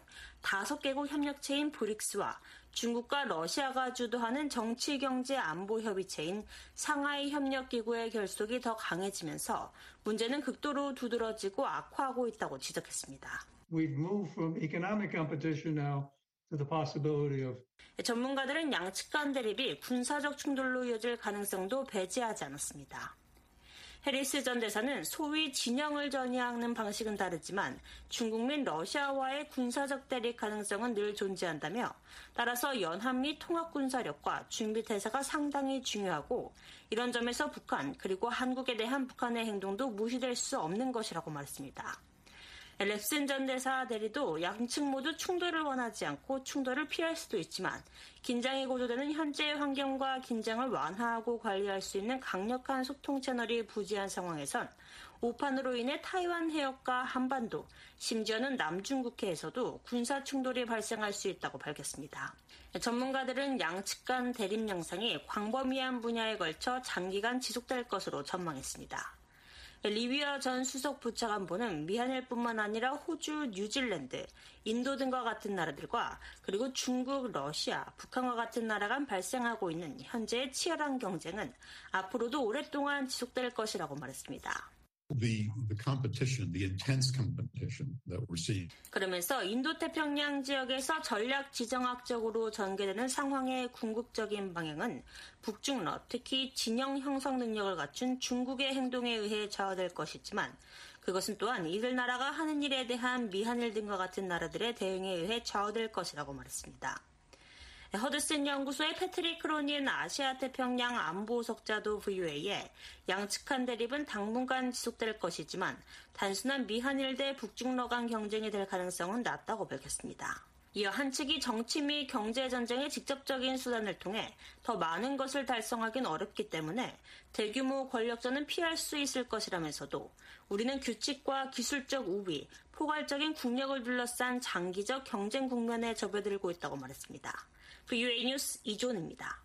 5개국 협력체인 브릭스와 중국과 러시아가 주도하는 정치, 경제, 안보 협의체인 상하이 협력기구의 결속이 더 강해지면서 문제는 극도로 두드러지고 악화하고 있다고 지적했습니다. We've moved from economic competition now to the possibility of 전문가들은 양측 간 대립이 군사적 충돌로 이어질 가능성도 배제하지 않았습니다. 해리스 전 대사는 소위 진영을 전이하는 방식은 다르지만 중국 및 러시아와의 군사적 대립 가능성은 늘 존재한다며 따라서 연합 및 통합군사력과 준비태세가 상당히 중요하고 이런 점에서 북한 그리고 한국에 대한 북한의 행동도 무시될 수 없는 것이라고 말했습니다. 랩슨 전 대사 대리도 양측 모두 충돌을 원하지 않고 충돌을 피할 수도 있지만 긴장이 고조되는 현재의 환경과 긴장을 완화하고 관리할 수 있는 강력한 소통 채널이 부재한 상황에선 오판으로 인해 타이완 해역과 한반도, 심지어는 남중국해에서도 군사 충돌이 발생할 수 있다고 밝혔습니다. 전문가들은 양측 간 대립 양상이 광범위한 분야에 걸쳐 장기간 지속될 것으로 전망했습니다. 리비아 전 수석 부차관보는 미한일뿐만 아니라 호주, 뉴질랜드, 인도 등과 같은 나라들과 그리고 중국, 러시아, 북한과 같은 나라 간 발생하고 있는 현재의 치열한 경쟁은 앞으로도 오랫동안 지속될 것이라고 말했습니다. The competition, the intense competition that we're seeing. 그러면서 인도태평양 지역에서 전략 지정학적으로 전개되는 상황의 궁극적인 방향은 북중러, 특히 진영 형성 능력을 갖춘 중국의 행동에 의해 좌우될 것이지만 그것은 또한 이들 나라가 하는 일에 대한 미한일 등과 같은 나라들의 대응에 의해 좌우될 것이라고 말했습니다. 허드슨 연구소의 패트릭 크로니엔 아시아태평양 안보석자도 VOA에 양측 간 대립은 당분간 지속될 것이지만 단순한 미한일 대 북중러 간 경쟁이 될 가능성은 낮다고 밝혔습니다. 이어 한 측이 정치 및 경제전쟁의 직접적인 수단을 통해 더 많은 것을 달성하긴 어렵기 때문에 대규모 권력전은 피할 수 있을 것이라면서도 우리는 규칙과 기술적 우위, 포괄적인 국력을 둘러싼 장기적 경쟁 국면에 접어들고 있다고 말했습니다. VOA 뉴스 이존입니다.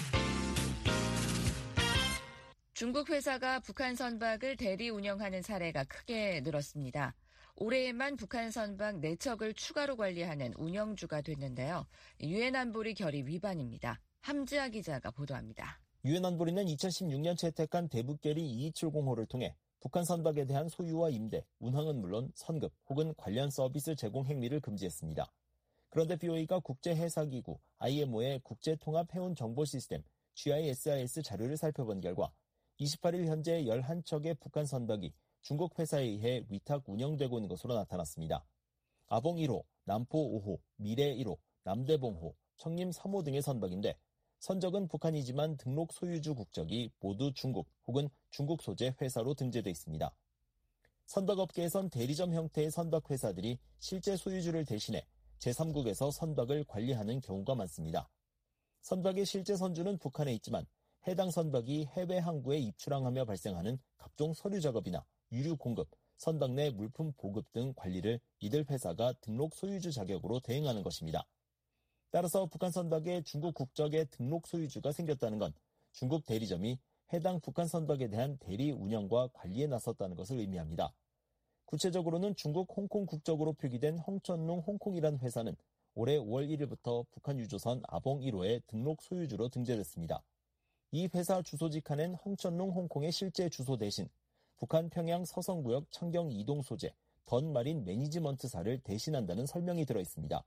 중국 회사가 북한 선박을 대리 운영하는 사례가 크게 늘었습니다. 올해에만 북한 선박 4척을 추가로 관리하는 운영주가 됐는데요. 유엔 안보리 결의 위반입니다. 함지아 기자가 보도합니다. 유엔 안보리는 2016년 채택한 대북결의 2270호를 통해 북한 선박에 대한 소유와 임대, 운항은 물론 선급 혹은 관련 서비스 제공 행위를 금지했습니다. 그런데 BOA가 국제해사기구 IMO의 국제통합해운정보시스템 GISIS 자료를 살펴본 결과 28일 현재 11척의 북한 선박이 중국 회사에 의해 위탁 운영되고 있는 것으로 나타났습니다. 아봉 1호, 남포 5호, 미래 1호, 남대봉호, 청림 3호 등의 선박인데 선적은 북한이지만 등록 소유주 국적이 모두 중국 혹은 중국 소재 회사로 등재돼 있습니다. 선박업계에선 대리점 형태의 선박 회사들이 실제 소유주를 대신해 제3국에서 선박을 관리하는 경우가 많습니다. 선박의 실제 선주는 북한에 있지만 해당 선박이 해외 항구에 입출항하며 발생하는 각종 서류 작업이나 유류 공급, 선박 내 물품 보급 등 관리를 이들 회사가 등록 소유주 자격으로 대행하는 것입니다. 따라서 북한 선박에 중국 국적의 등록 소유주가 생겼다는 건 중국 대리점이 해당 북한 선박에 대한 대리 운영과 관리에 나섰다는 것을 의미합니다. 구체적으로는 중국 홍콩 국적으로 표기된 헝천룽 홍콩이라는 회사는 올해 5월 1일부터 북한 유조선 아봉 1호의 등록 소유주로 등재됐습니다. 이 회사 주소지 칸엔 헝천룽 홍콩의 실제 주소 대신 북한 평양 서성구역 창경 이동 소재 던마린 매니지먼트사를 대신한다는 설명이 들어있습니다.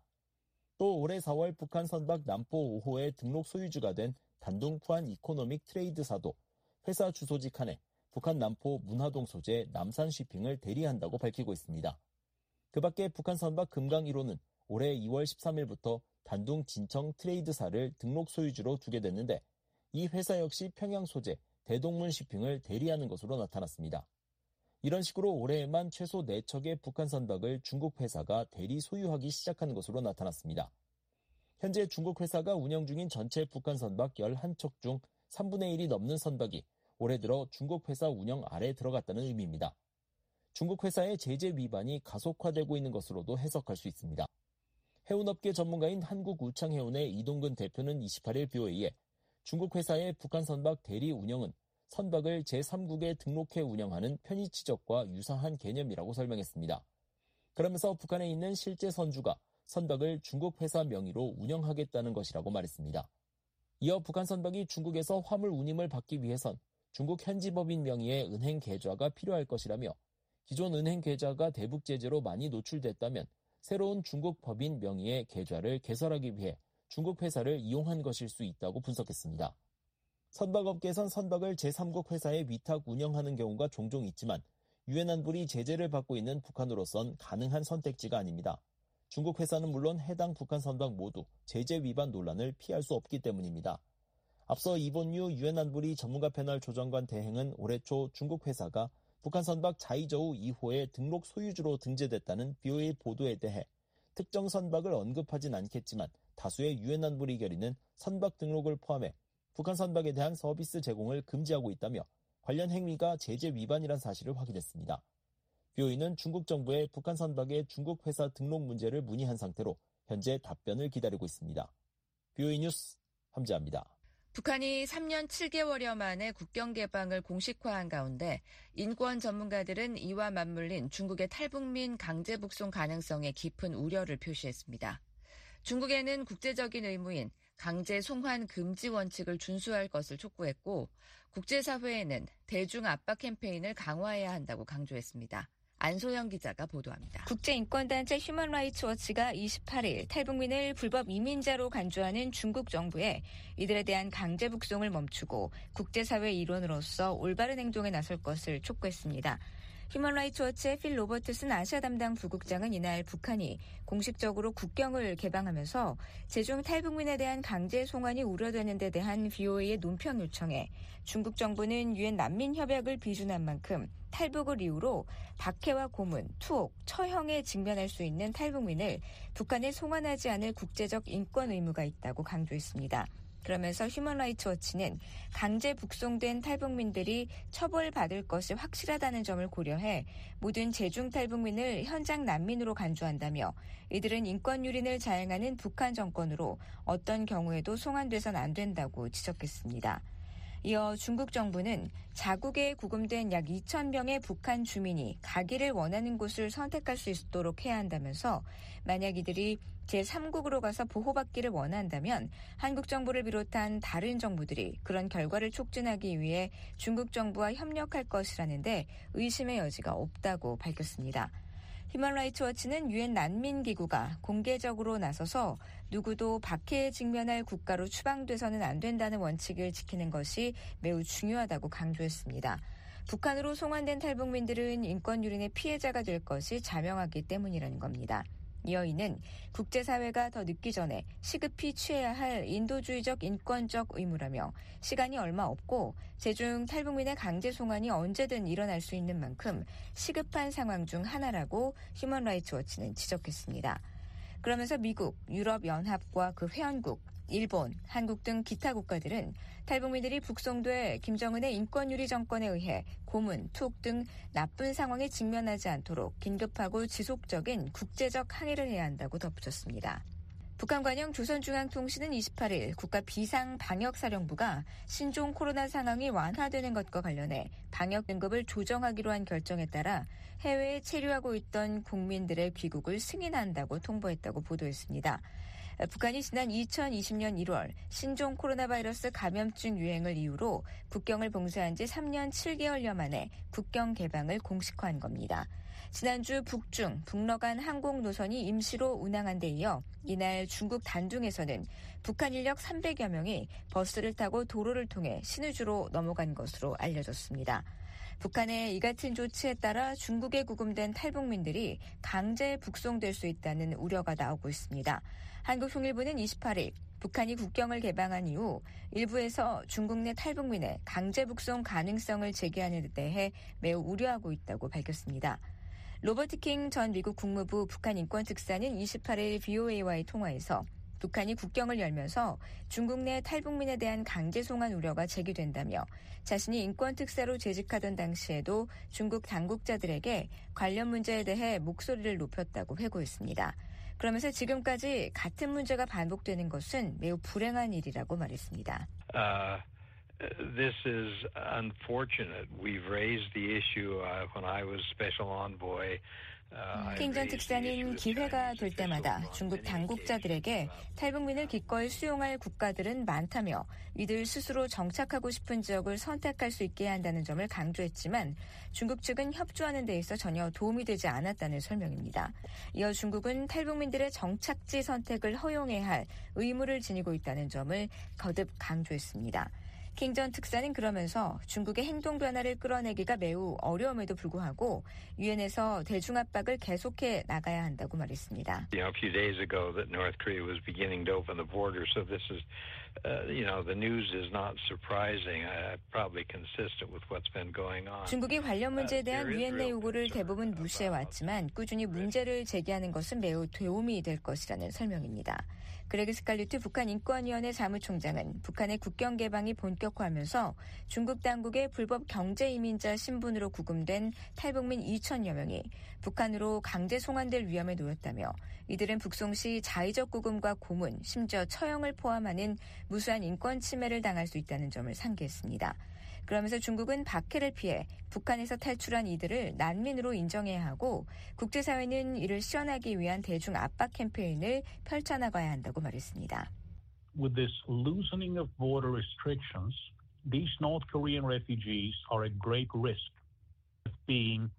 또 올해 4월 북한 선박 남포 5호의 등록 소유주가 된 단둥푸안 이코노믹 트레이드사도 회사 주소지 칸에 북한 남포 문화동 소재 남산쉬핑을 대리한다고 밝히고 있습니다. 그 밖에 북한 선박 금강 1호는 올해 2월 13일부터 단둥 진청 트레이드사를 등록 소유주로 두게 됐는데 이 회사 역시 평양 소재 대동문 쉬핑을 대리하는 것으로 나타났습니다. 이런 식으로 올해에만 최소 4척의 북한 선박을 중국 회사가 대리 소유하기 시작한 것으로 나타났습니다. 현재 중국 회사가 운영 중인 전체 북한 선박 11척 중 3분의 1이 넘는 선박이 올해 들어 중국 회사 운영 아래 들어갔다는 의미입니다. 중국 회사의 제재 위반이 가속화되고 있는 것으로도 해석할 수 있습니다. 해운업계 전문가인 한국우창해운의 이동근 대표는 28일 BOA에 중국 회사의 북한 선박 대리 운영은 선박을 제3국에 등록해 운영하는 편의취적과 유사한 개념이라고 설명했습니다. 그러면서 북한에 있는 실제 선주가 선박을 중국 회사 명의로 운영하겠다는 것이라고 말했습니다. 이어 북한 선박이 중국에서 화물 운임을 받기 위해선 중국 현지 법인 명의의 은행 계좌가 필요할 것이라며 기존 은행 계좌가 대북 제재로 많이 노출됐다면 새로운 중국 법인 명의의 계좌를 개설하기 위해 중국 회사를 이용한 것일 수 있다고 분석했습니다. 선박업계에선 선박을 제3국 회사에 위탁 운영하는 경우가 종종 있지만 유엔 안보리 제재를 받고 있는 북한으로선 가능한 선택지가 아닙니다. 중국 회사는 물론 해당 북한 선박 모두 제재 위반 논란을 피할 수 없기 때문입니다. 앞서 이본유 유엔 안보리 전문가 패널 조정관 대행은 올해 초 중국 회사가 북한 선박 자이저우 2호의 등록 소유주로 등재됐다는 BOA 보도에 대해 특정 선박을 언급하진 않겠지만 다수의 유엔 안보리 결의는 선박 등록을 포함해 북한 선박에 대한 서비스 제공을 금지하고 있다며 관련 행위가 제재 위반이란 사실을 확인했습니다. BOA는 중국 정부에 북한 선박의 중국 회사 등록 문제를 문의한 상태로 현재 답변을 기다리고 있습니다. BOA 뉴스 함재합니다. 북한이 3년 7개월여 만에 국경 개방을 공식화한 가운데 인권 전문가들은 이와 맞물린 중국의 탈북민 강제 북송 가능성에 깊은 우려를 표시했습니다. 중국에는 국제적인 의무인 강제 송환 금지 원칙을 준수할 것을 촉구했고 국제사회에는 대중 압박 캠페인을 강화해야 한다고 강조했습니다. 안소영 기자가 보도합니다. 국제인권단체 휴먼라이츠워치가 28일 탈북민을 불법 이민자로 간주하는 중국 정부에 이들에 대한 강제 북송을 멈추고 국제사회 일원으로서 올바른 행동에 나설 것을 촉구했습니다. 휴먼라이츠워치의 필 로버트슨 아시아 담당 부국장은 이날 북한이 공식적으로 국경을 개방하면서 제중 탈북민에 대한 강제 송환이 우려되는 데 대한 BOA의 논평 요청에 중국 정부는 유엔 난민협약을 비준한 만큼 탈북을 이유로 박해와 고문, 투옥, 처형에 직면할 수 있는 탈북민을 북한에 송환하지 않을 국제적 인권 의무가 있다고 강조했습니다. 그러면서 휴먼라이츠워치는 강제 북송된 탈북민들이 처벌받을 것이 확실하다는 점을 고려해 모든 제중 탈북민을 현장 난민으로 간주한다며 이들은 인권 유린을 자행하는 북한 정권으로 어떤 경우에도 송환돼선 안 된다고 지적했습니다. 이어 중국 정부는 자국에 구금된 약 2,000명의 북한 주민이 가기를 원하는 곳을 선택할 수 있도록 해야 한다면서 만약 이들이 제3국으로 가서 보호받기를 원한다면 한국 정부를 비롯한 다른 정부들이 그런 결과를 촉진하기 위해 중국 정부와 협력할 것이라는데 의심의 여지가 없다고 밝혔습니다. 휴먼라이츠워치는 유엔 난민기구가 공개적으로 나서서 누구도 박해에 직면할 국가로 추방돼서는 안 된다는 원칙을 지키는 것이 매우 중요하다고 강조했습니다. 북한으로 송환된 탈북민들은 인권 유린의 피해자가 될 것이 자명하기 때문이라는 겁니다. 이어 이는 국제사회가 더 늦기 전에 시급히 취해야 할 인도주의적 인권적 의무라며 시간이 얼마 없고 제중 탈북민의 강제 송환이 언제든 일어날 수 있는 만큼 시급한 상황 중 하나라고 휴먼라이츠워치는 지적했습니다. 그러면서 미국, 유럽연합과 그 회원국, 일본, 한국 등 기타 국가들은 탈북민들이 북송돼 김정은의 인권유리 정권에 의해 고문, 투옥 등 나쁜 상황에 직면하지 않도록 긴급하고 지속적인 국제적 항의를 해야 한다고 덧붙였습니다. 북한 관영 조선중앙통신은 28일 국가 비상방역사령부가 신종 코로나 상황이 완화되는 것과 관련해 방역 등급을 조정하기로 한 결정에 따라 해외에 체류하고 있던 국민들의 귀국을 승인한다고 통보했다고 보도했습니다. 북한이 지난 2020년 1월 신종 코로나 바이러스 감염증 유행을 이유로 국경을 봉쇄한 지 3년 7개월여 만에 국경 개방을 공식화한 겁니다. 지난주 북중, 북러 간 항공 노선이 임시로 운항한 데 이어 이날 중국 단둥에서는 북한 인력 300여 명이 버스를 타고 도로를 통해 신의주로 넘어간 것으로 알려졌습니다. 북한의 이 같은 조치에 따라 중국에 구금된 탈북민들이 강제 북송될 수 있다는 우려가 나오고 있습니다. 한국통일부는 28일 북한이 국경을 개방한 이후 일부에서 중국 내 탈북민의 강제 북송 가능성을 제기하는 데 대해 매우 우려하고 있다고 밝혔습니다. 로버트 킹 전 미국 국무부 북한 인권특사는 28일 BOA와의 통화에서 북한이 국경을 열면서 중국 내 탈북민에 대한 강제 송환 우려가 제기된다며 자신이 인권특사로 재직하던 당시에도 중국 당국자들에게 관련 문제에 대해 목소리를 높였다고 회고했습니다. 그러면서 지금까지 같은 문제가 반복되는 것은 매우 불행한 일이라고 말했습니다. This is unfortunate. We've raised the issue when I was special envoy. 킹 전 특사는 기회가 될 때마다 중국 당국자들에게 탈북민을 기꺼이 수용할 국가들은 많다며 이들 스스로 정착하고 싶은 지역을 선택할 수 있게 한다는 점을 강조했지만 중국 측은 협조하는 데 있어 전혀 도움이 되지 않았다는 설명입니다. 이어 중국은 탈북민들의 정착지 선택을 허용해야 할 의무를 지니고 있다는 점을 거듭 강조했습니다. 킹 전 특사는 그러면서 중국의 행동 변화를 끌어내기가 매우 어려움에도 불구하고 유엔에서 대중 압박을 계속해 나가야 한다고 말했습니다. A few days ago that North Korea was beginning to open the border, so this is, the news is not surprising. Probably consistent with what's been going on. 중국이 관련 문제에 대한 유엔 내 요구를 대부분 무시해왔지만 꾸준히 문제를 제기하는 것은 매우 도움이 될 것이라는 설명입니다. 그레그 스칼리트 북한 인권위원회 사무총장은 북한의 국경 개방이 본격화하면서 중국 당국의 불법 경제 이민자 신분으로 구금된 탈북민 2천여 명이 북한으로 강제 송환될 위험에 놓였다며 이들은 북송 시 자의적 구금과 고문, 심지어 처형을 포함하는 무수한 인권 침해를 당할 수 있다는 점을 상기했습니다. 그러면서 중국은 박해를 피해 북한에서 탈출한 이들을 난민으로 인정해야 하고 국제사회는 이를 실현하기 위한 대중 압박 캠페인을 펼쳐나가야 한다고 말했습니다. With this loosening of border restrictions, these North Korean refugees are at great risk of being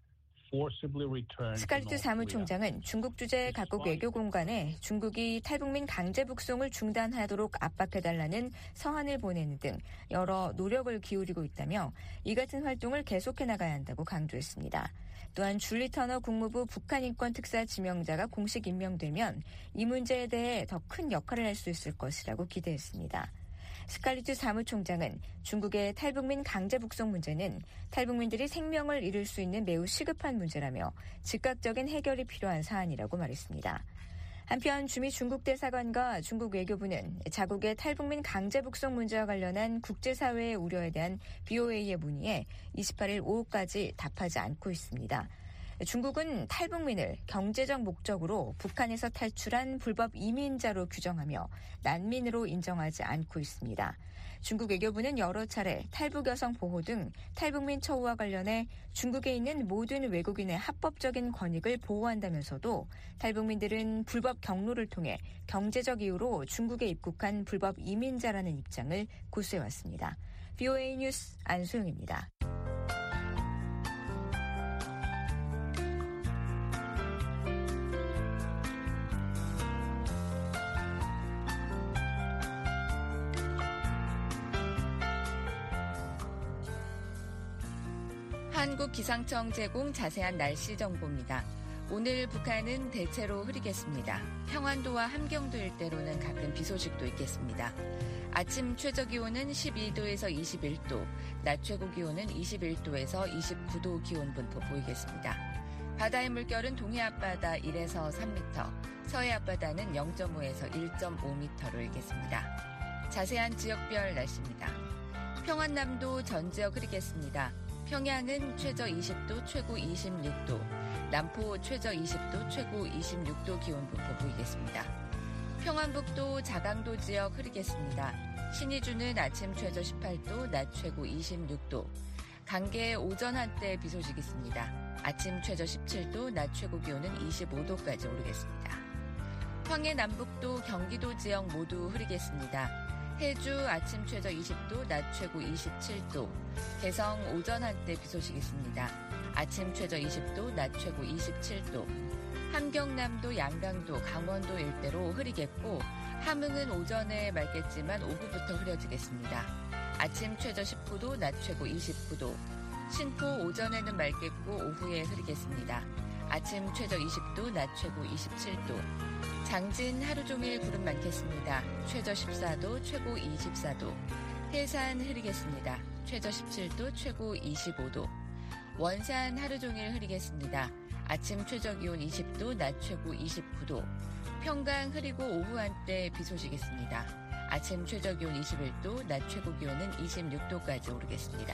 스칼리트 사무총장은 중국 주재 각국 외교공 간에 중국이 탈북민 강제 북송을 중단하도록 압박해달라는 서한을 보내는 등 여러 노력을 기울이고 있다며 이 같은 활동을 계속해 나가야 한다고 강조했습니다. 또한 줄리 터너 국무부 북한 인권 특사 지명자가 공식 임명되면 이 문제에 대해 더 큰 역할을 할 수 있을 것이라고 기대했습니다. 스칼리트 사무총장은 중국의 탈북민 강제 북송 문제는 탈북민들이 생명을 잃을 수 있는 매우 시급한 문제라며 즉각적인 해결이 필요한 사안이라고 말했습니다. 한편 주미 중국 대사관과 중국 외교부는 자국의 탈북민 강제 북송 문제와 관련한 국제사회의 우려에 대한 BOA의 문의에 28일 오후까지 답하지 않고 있습니다. 중국은 탈북민을 경제적 목적으로 북한에서 탈출한 불법 이민자로 규정하며 난민으로 인정하지 않고 있습니다. 중국 외교부는 여러 차례 탈북 여성 보호 등 탈북민 처우와 관련해 중국에 있는 모든 외국인의 합법적인 권익을 보호한다면서도 탈북민들은 불법 경로를 통해 경제적 이유로 중국에 입국한 불법 이민자라는 입장을 고수해왔습니다. BOA 뉴스 안소영입니다. 한국기상청 제공 자세한 날씨 정보입니다. 오늘 북한은 대체로 흐리겠습니다. 평안도와 함경도 일대로는 가끔 비 소식도 있겠습니다. 아침 최저기온은 12도에서 21도, 낮 최고기온은 21도에서 29도 기온 분포 보이겠습니다. 바다의 물결은 동해 앞바다 1에서 3m, 서해 앞바다는 0.5에서 1.5m로 일겠습니다. 자세한 지역별 날씨입니다. 평안남도 전 지역 흐리겠습니다. 평양은 최저 20도, 최고 26도, 남포 최저 20도, 최고 26도 기온 분포 보이겠습니다. 평안북도 자강도 지역 흐리겠습니다. 신의주는 아침 최저 18도, 낮 최고 26도, 강계 오전 한때 비 소식 있습니다. 아침 최저 17도, 낮 최고 기온은 25도까지 오르겠습니다. 황해 남북도 경기도 지역 모두 흐리겠습니다. 해주 아침 최저 20도, 낮 최고 27도, 개성 오전 한때 비 소식 있습니다. 아침 최저 20도, 낮 최고 27도, 함경남도, 양강도, 강원도 일대로 흐리겠고 함흥은 오전에 맑겠지만 오후부터 흐려지겠습니다. 아침 최저 19도, 낮 최고 29도, 신포 오전에는 맑겠고 오후에 흐리겠습니다. 아침 최저 20도, 낮 최고 27도, 장진 하루 종일 구름 많겠습니다. 최저 14도, 최고 24도. 해산 흐리겠습니다. 최저 17도, 최고 25도. 원산 하루 종일 흐리겠습니다. 아침 최저 기온 20도, 낮 최고 29도. 평강 흐리고 오후 한때 비 소식 있습니다. 아침 최저 기온 21도, 낮 최고 기온은 26도까지 오르겠습니다.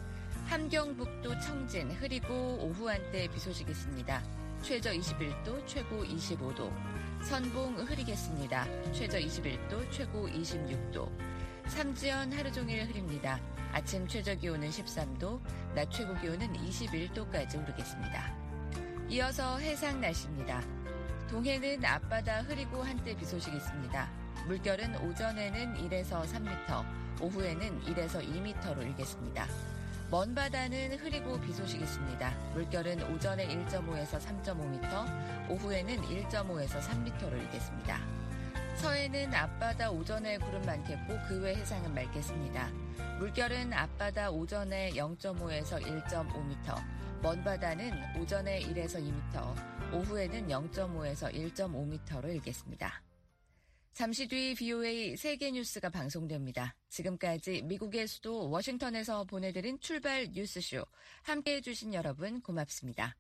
함경북도 청진 흐리고 오후 한때 비 소식 있습니다. 최저 21도, 최고 25도. 선봉 흐리겠습니다. 최저 21도, 최고 26도. 삼지연 하루 종일 흐립니다. 아침 최저 기온은 13도, 낮 최고 기온은 21도까지 오르겠습니다. 이어서 해상 날씨입니다. 동해는 앞바다 흐리고 한때 비 소식 있습니다. 물결은 오전에는 1에서 3m, 오후에는 1에서 2m로 일겠습니다. 먼 바다는 흐리고 비 소식 있습니다. 물결은 오전에 1.5에서 3.5m, 오후에는 1.5에서 3m로 일겠습니다. 서해는 앞바다 오전에 구름 많겠고 그 외 해상은 맑겠습니다. 물결은 앞바다 오전에 0.5에서 1.5m, 먼바다는 오전에 1에서 2m, 오후에는 0.5에서 1.5m로 일겠습니다. 잠시 뒤 VOA 세계뉴스가 방송됩니다. 지금까지 미국의 수도 워싱턴에서 보내드린 출발 뉴스쇼, 함께해 주신 여러분 고맙습니다.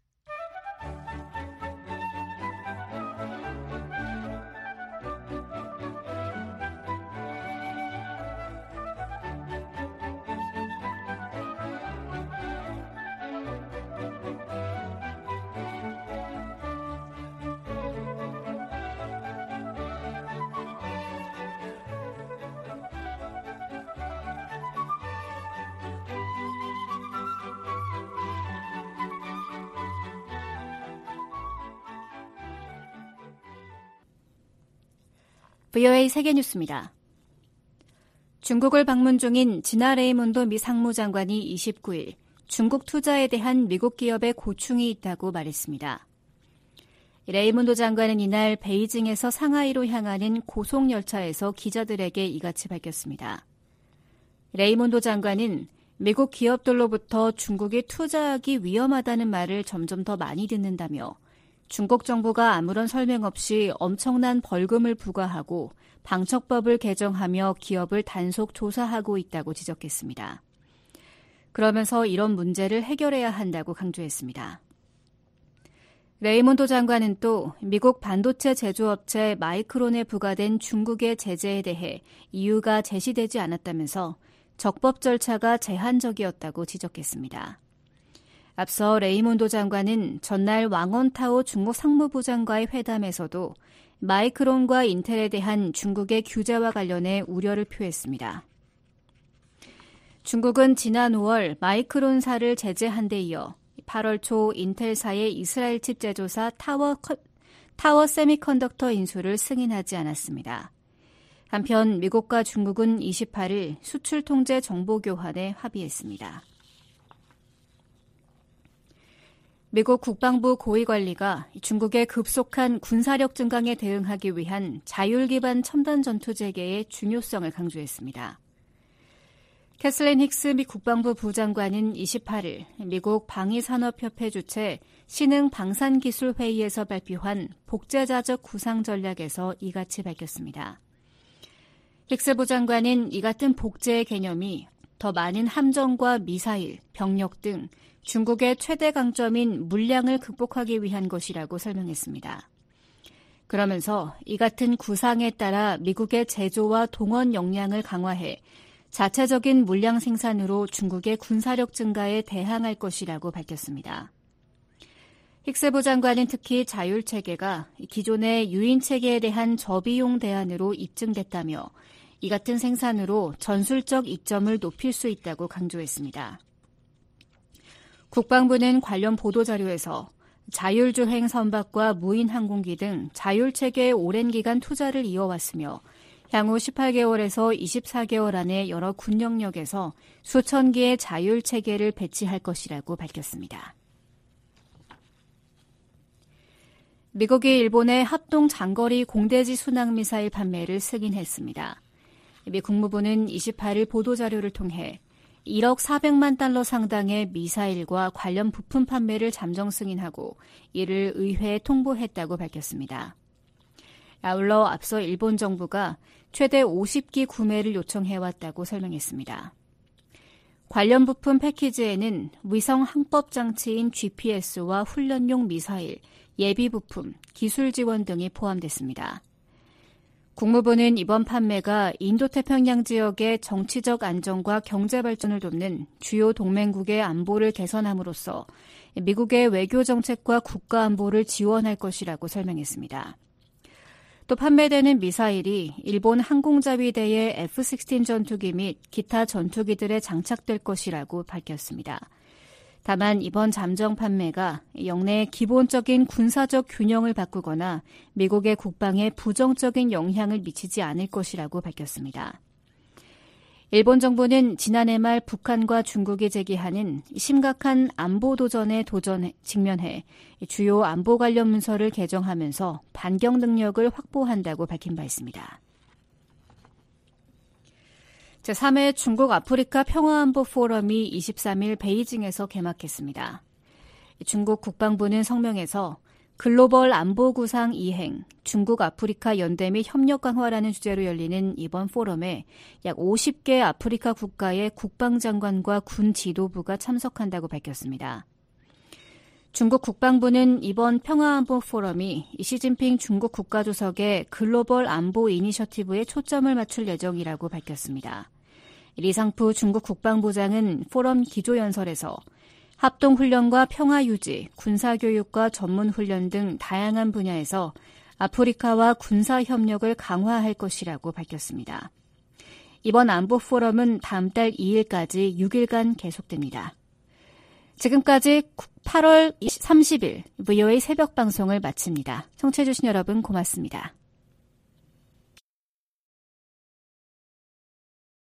VOA 세계뉴스입니다. 중국을 방문 중인 지나 레이몬도 미 상무장관이 29일 중국 투자에 대한 미국 기업의 고충이 있다고 말했습니다. 레이몬도 장관은 이날 베이징에서 상하이로 향하는 고속열차에서 기자들에게 이같이 밝혔습니다. 레이몬도 장관은 미국 기업들로부터 중국이 투자하기 위험하다는 말을 점점 더 많이 듣는다며 중국 정부가 아무런 설명 없이 엄청난 벌금을 부과하고 방척법을 개정하며 기업을 단속 조사하고 있다고 지적했습니다. 그러면서 이런 문제를 해결해야 한다고 강조했습니다. 레이몬도 장관은 또 미국 반도체 제조업체 마이크론에 부과된 중국의 제재에 대해 이유가 제시되지 않았다면서 적법 절차가 제한적이었다고 지적했습니다. 앞서 레이몬도 장관은 전날 왕원타오 중국 상무부장과의 회담에서도 마이크론과 인텔에 대한 중국의 규제와 관련해 우려를 표했습니다. 중국은 지난 5월 마이크론사를 제재한 데 이어 8월 초 인텔사의 이스라엘 칩 제조사 타워 세미컨덕터 인수를 승인하지 않았습니다. 한편 미국과 중국은 28일 수출 통제 정보 교환에 합의했습니다. 미국 국방부 고위관리가 중국의 급속한 군사력 증강에 대응하기 위한 자율 기반 첨단 전투 체계의 중요성을 강조했습니다. 캐슬린 힉스 미 국방부 부장관은 28일 미국 방위산업협회 주최 신흥 방산기술회의에서 발표한 복제자적 구상 전략에서 이같이 밝혔습니다. 힉스 부장관은 이 같은 복제의 개념이 더 많은 함정과 미사일, 병력 등 중국의 최대 강점인 물량을 극복하기 위한 것이라고 설명했습니다. 그러면서 이 같은 구상에 따라 미국의 제조와 동원 역량을 강화해 자체적인 물량 생산으로 중국의 군사력 증가에 대항할 것이라고 밝혔습니다. 힉스 부장관은 특히 자율체계가 기존의 유인체계에 대한 저비용 대안으로 입증됐다며 이 같은 생산으로 전술적 이점을 높일 수 있다고 강조했습니다. 국방부는 관련 보도자료에서 자율주행 선박과 무인 항공기 등 자율체계에 오랜 기간 투자를 이어왔으며 향후 18개월에서 24개월 안에 여러 군 영역에서 수천 개의 자율체계를 배치할 것이라고 밝혔습니다. 미국이 일본의 합동 장거리 공대지 순항미사일 판매를 승인했습니다. 미 국무부는 28일 보도자료를 통해 1억 400만 달러 상당의 미사일과 관련 부품 판매를 잠정 승인하고 이를 의회에 통보했다고 밝혔습니다. 아울러 앞서 일본 정부가 최대 50기 구매를 요청해왔다고 설명했습니다. 관련 부품 패키지에는 위성 항법 장치인 GPS와 훈련용 미사일, 예비 부품, 기술 지원 등이 포함됐습니다. 국무부는 이번 판매가 인도태평양 지역의 정치적 안정과 경제 발전을 돕는 주요 동맹국의 안보를 개선함으로써 미국의 외교 정책과 국가 안보를 지원할 것이라고 설명했습니다. 또 판매되는 미사일이 일본 항공자위대의 F-16 전투기 및 기타 전투기들에 장착될 것이라고 밝혔습니다. 다만 이번 잠정 판매가 영내의 기본적인 군사적 균형을 바꾸거나 미국의 국방에 부정적인 영향을 미치지 않을 것이라고 밝혔습니다. 일본 정부는 지난해 말 북한과 중국이 제기하는 심각한 안보 도전에 직면해 주요 안보 관련 문서를 개정하면서 반경 능력을 확보한다고 밝힌 바 있습니다. 제3회 중국 아프리카 평화안보 포럼이 23일 베이징에서 개막했습니다. 중국 국방부는 성명에서 글로벌 안보 구상 이행, 중국 아프리카 연대 및 협력 강화라는 주제로 열리는 이번 포럼에 약 50개 아프리카 국가의 국방장관과 군 지도부가 참석한다고 밝혔습니다. 중국 국방부는 이번 평화안보 포럼이 시진핑 중국 국가주석의 글로벌 안보 이니셔티브에 초점을 맞출 예정이라고 밝혔습니다. 리상푸 중국 국방부장은 포럼 기조연설에서 합동훈련과 평화유지, 군사교육과 전문훈련 등 다양한 분야에서 아프리카와 군사협력을 강화할 것이라고 밝혔습니다. 이번 안보 포럼은 다음 달 2일까지 6일간 계속됩니다. 지금까지 8월 30일 VOA 새벽 방송을 마칩니다. 청취해주신 여러분 고맙습니다.